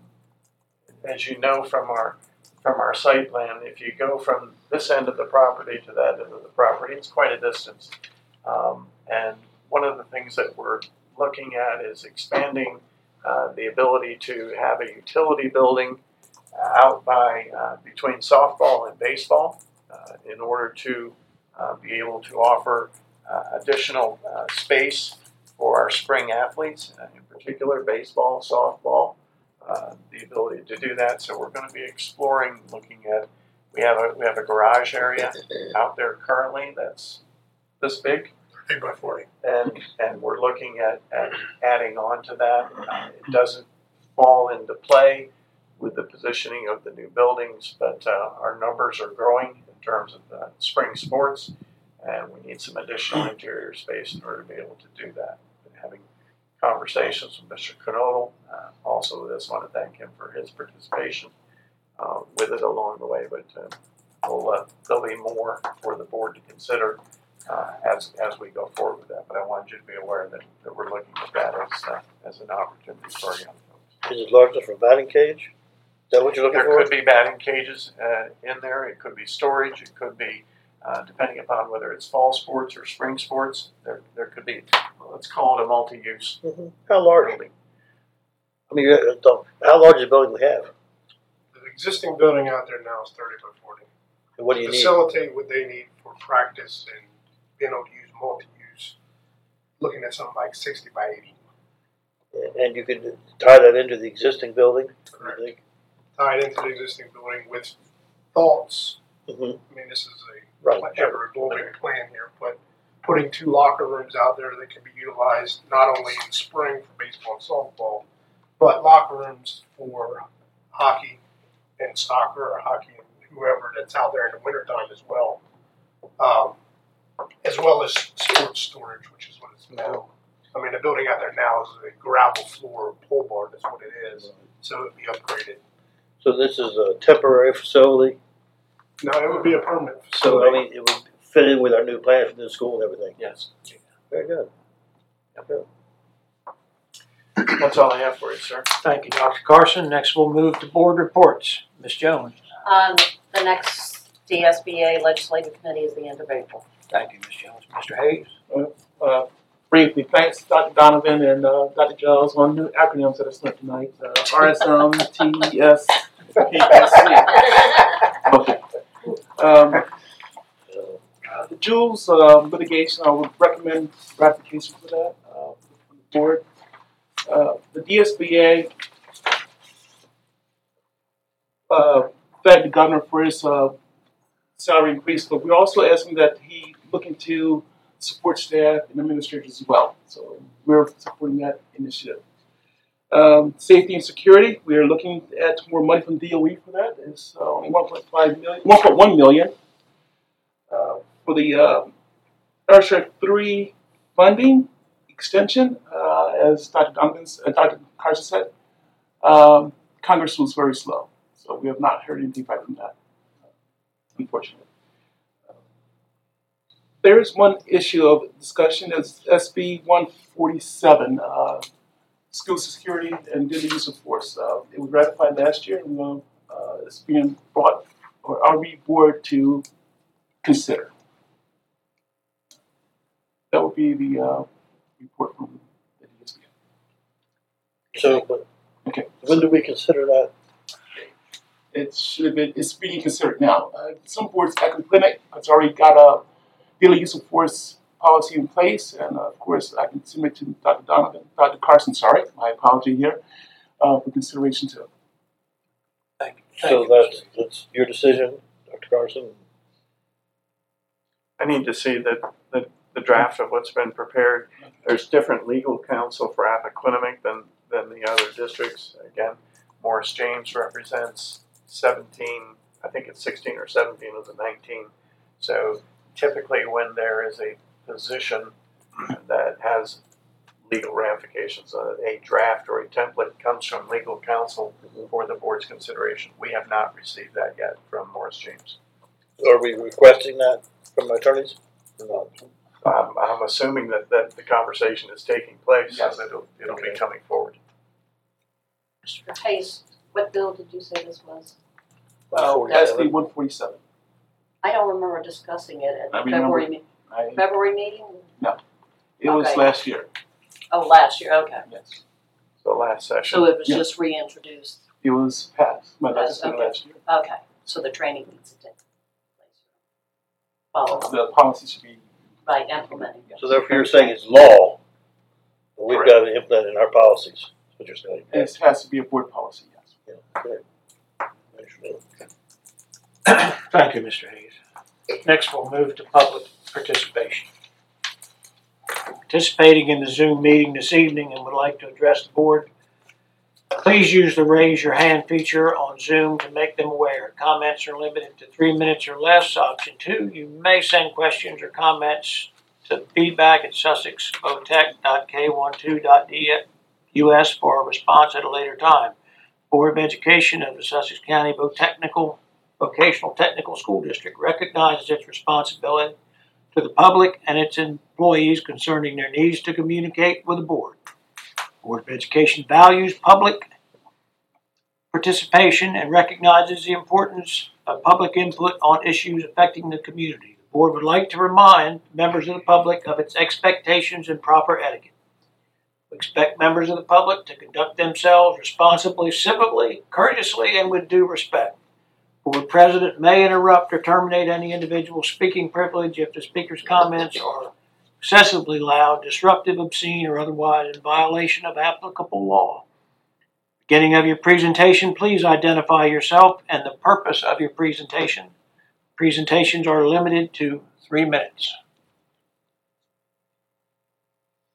as you know from our from our site plan, if you go from this end of the property to that end of the property, it's quite a distance. Um, and one of the things that we're looking at is expanding uh, the ability to have a utility building out by uh, between softball and baseball uh, in order to uh, be able to offer uh, additional uh, space for our spring athletes, uh, in particular baseball, softball, uh, the ability to do that. So we're going to be exploring, looking at, we have a we have a garage area out there currently that's this big, eight by forty, and and we're looking at, at adding on to that. Uh, it doesn't fall into play with the positioning of the new buildings, but uh, our numbers are growing in terms of uh, spring sports, and we need some additional interior space in order to be able to do that. Been having conversations with Mister Knodel, uh, also with this, I want to thank him for his participation uh, with it along the way, but uh, we'll, uh, there'll be more for the board to consider uh, as as we go forward with that, but I wanted you to be aware that, that we're looking at that as, uh, as an opportunity for our young folks. Is it large enough for a batting cage? Is that what you're looking There for? could be batting cages uh, in there. It could be storage. It could be, uh, depending upon whether it's fall sports or spring sports, there there could be, well, let's call it a multi-use Mm-hmm. How large? building. I mean, uh, don't- how large is the building we have? the existing building out there now is thirty by forty. And what do you need? Facilitate what they need for practice and being able to use multi-use, looking at something like sixty by eighty. And you could tie that into the existing building? Correct. You think? Tied into the existing building with thoughts. Mm-hmm. I mean, this is a Right. ever evolving plan here, but putting two locker rooms out there that can be utilized not only in spring for baseball and softball, but locker rooms for hockey and soccer, or hockey and whoever that's out there in the wintertime as well. Um, as well as sports storage, which is what it's now. I mean, the building out there now is a gravel floor pole barn, that's what it is. So it would be upgraded. So this is a temporary facility? No, it would be a permanent So, facility. I mean, it would fit in with our new plan for the school and everything? Yes. Very good. Okay. That's all I have for you, sir. Thank you, Doctor Carson. Next, we'll move to board reports. Miz Jones. Um, the next D S B A Legislative Committee is the end of April. Thank you, Miz Jones. Mister Hayes. Uh, briefly, thanks Doctor Donovan and uh, Doctor Giles on new acronyms that are slipped tonight. Uh, R S M, T E S, P S C. Okay. Um, uh, the Jules uh, litigation, I would recommend ratification for that uh, from the board. Uh, the D S B A uh, thanked the governor for his uh, salary increase, but we're also asking that he look into support staff and administrators as well. So we're supporting that initiative. Um, safety and security, we are looking at more money from D O E for that. It's uh, only one point five million, one point one million uh, for the uh, Airship three funding extension. Uh, as Doctor Donovan, uh, Doctor Carson said, um, Congress was very slow, so we have not heard anything back from that, unfortunately. There is one issue of discussion, is S B one forty-seven, uh, school security and daily use of force. Uh, it was ratified last year, and uh, it's being brought, or are we board to consider? That would be the uh, report from the D S B A. So, but, okay. When do we consider that? It should have been, it's being considered now. Uh, some boards, Equity Clinic, it's already got a daily use of force policy in place, and uh, of course I can submit to Doctor Donovan, Doctor Carson, sorry, my apology here, uh, for consideration too. Thank you. So Thank you, that's, that's your decision, Doctor Carson? I need to see the, the, the draft of what's been prepared. There's different legal counsel for Appoquinimink than, than the other districts. Again, Morris James represents seventeen, I think it's sixteen or seventeen of the nineteen. So typically when there is a position that has legal ramifications, uh, a draft or a template comes from legal counsel for the board's consideration. We have not received that yet from Morris James. Are we requesting that from attorneys or not? Um, I'm assuming that, that the conversation is taking place, Yes. so that it'll, it'll Okay. be coming forward. Mister Hayes, what bill did you say this was? Uh, S B one forty-seven. I don't remember discussing it at I the remember. February, me- I, February meeting? it was Okay. last year. Oh, last year, okay. Yes. So last session. So it was Yeah. just reintroduced. It was passed. My Yes, legislature okay. last year. Okay, so the training needs to take place. Follow up, The policy should be. right, implementing. So therefore you're saying it's law, but we've got to implement it in our policies, is what you're saying. It has to be a board policy. Yes. Yeah, good. Understood. Thank you, Mister Hayes. Next, we'll move to public participation. Participating in the Zoom meeting this evening and would like to address the board, please use the raise your hand feature on Zoom to make them aware. Comments are limited to three minutes or less. Option two, you may send questions or comments to feedback at sussex botech dot k twelve dot d u s for a response at a later time. Board of Education of the Sussex County Botechnical Vocational Technical School District recognizes its responsibility to the public and its employees concerning their needs to communicate with the board. Board of Education values public participation and recognizes the importance of public input on issues affecting the community. The board would like to remind members of the public of its expectations and proper etiquette. We expect members of the public to conduct themselves responsibly, civilly, courteously, and with due respect. Board President may interrupt or terminate any individual's speaking privilege if the speaker's comments are excessively loud, disruptive, obscene, or otherwise in violation of applicable law. Beginning of your presentation, please identify yourself and the purpose of your presentation. Presentations are limited to three minutes.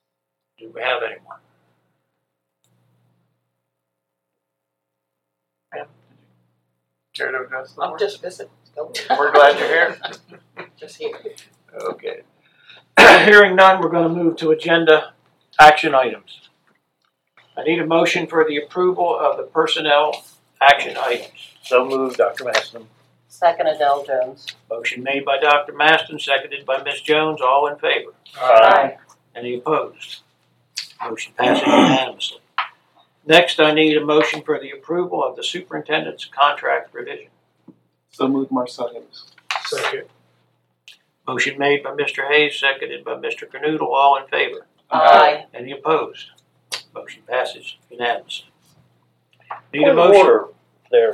Do we have anyone? Pam, care to address the I'm board? just visiting. We're glad you're here. Just here. Okay. Hearing none, we're gonna move to agenda action items. I need a motion for the approval of the personnel action items. So moved, Doctor Maston. Second, Adele Jones. Motion made by Doctor Maston, seconded by Miz Jones, all in favor. Aye. Any opposed? Motion passes unanimously. Next, I need a motion for the approval of the superintendent's contract revision. So moved, Marcel Hayes. Second. Motion made by Mister Hayes, seconded by Mister Canoodle, all in favor. Aye. Any opposed? Motion passes unanimously. Need a Point of motion? order there.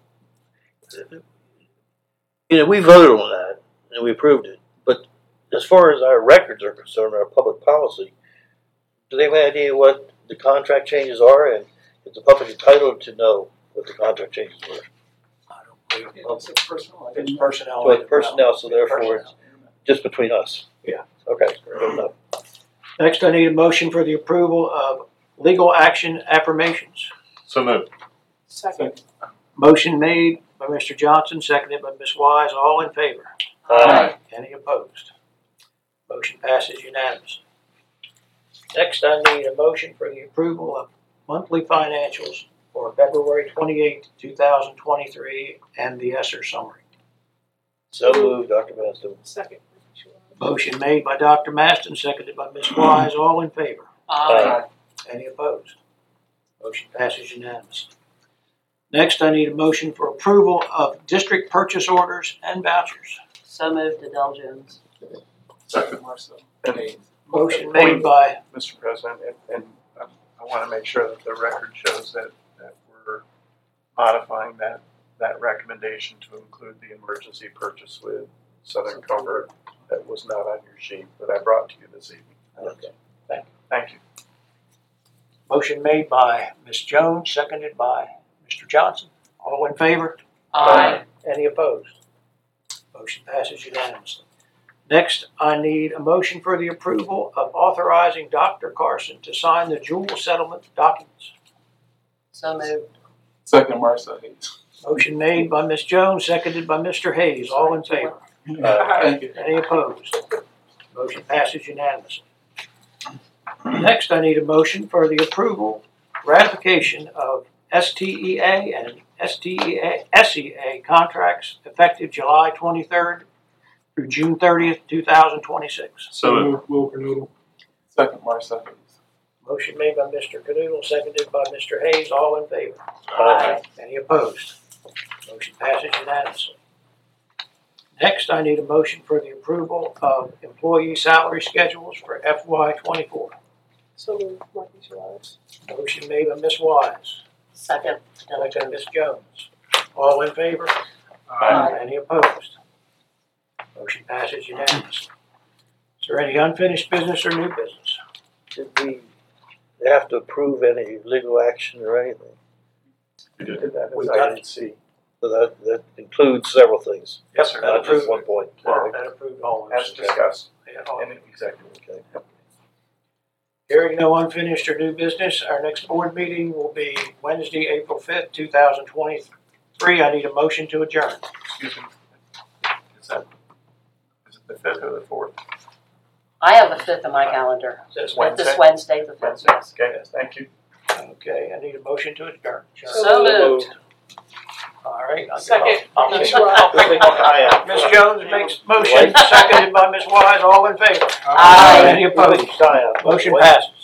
You know, we voted on that and we approved it, but as far as our records are concerned, our public policy, do they have any idea what the contract changes are, and is the public entitled to know what the contract changes were? I don't believe It's a personnel. It's personnel. So it's personnel, so therefore it's just between us? Yeah. Okay, good enough. Next, I need a motion for the approval of legal action affirmations. So moved. Second. Motion made by Mister Johnson, seconded by Miz Wise, all in favor. Aye. Any opposed? Motion passes unanimously. Next, I need a motion for the approval of monthly financials for February twenty-eighth, two thousand twenty-three, and the ESSER summary. So moved, Doctor Maston. Second. Motion made by Doctor Maston, seconded by Miz Wise, all in favor. Aye. Any opposed? Motion passes unanimously. Next, I need a motion for approval of district purchase orders and vouchers. So moved, Adele Jones. Second, Marcel Hayes. Motion made by, Mister President, and, and um, I want to make sure that the record shows that, that we're modifying that, that recommendation to include the emergency purchase with Southern Comfort that was not on your sheet, that I brought to you this evening. okay, thank you. Thank you. Motion made by Miz Jones, seconded by Mister Johnson. All in favor? Aye. Any opposed? Motion passes unanimously. Next, I need a motion for the approval of authorizing Doctor Carson to sign the dual settlement documents. So moved. Second, Marcel Hayes. Motion made by Miz Jones, seconded by Mister Hayes. All in favor? Thank you. Any opposed? Motion passes unanimously. Next, I need a motion for the approval, ratification of S T E A and S T E A, S E A contracts effective July twenty-third through June thirtieth, two thousand twenty-six. So moved, Will Canoodle. Second, Marcel Hayes. Motion made by Mister Canoodle, seconded by Mister Hayes. All in favor? Aye. Any opposed? Motion passes unanimously. Next, I need a motion for the approval of employee salary schedules for F Y twenty-four. So moved, Martin Shawaz. Motion made by Miz Wise, Second, Adele seconded by Jones. Miz Jones. All in favor? Aye. Any opposed? Motion passes unanimously. Is there any unfinished business or new business? Did we have to approve any legal action or anything? We did that We've as got item C. So that, that includes several things, Yes, sir. not just one point. That approved all As of discussed them. in executive. Okay. Hearing no unfinished or new business, our next board meeting will be Wednesday, April fifth, two thousand twenty-three. I need a motion to adjourn. Excuse me. Is that, is it the fifth or the fourth? I have the fifth on my calendar. Says Wednesday? This Wednesday, the fifth. Wednesday. Okay, thank you. Okay, I need a motion to adjourn. So moved. All right. I'll- Second. I'll- Miz I'll- Wise. Miz Jones makes motion, seconded by Miz Wise. All in favor? Aye. Any opposed? Motion passes.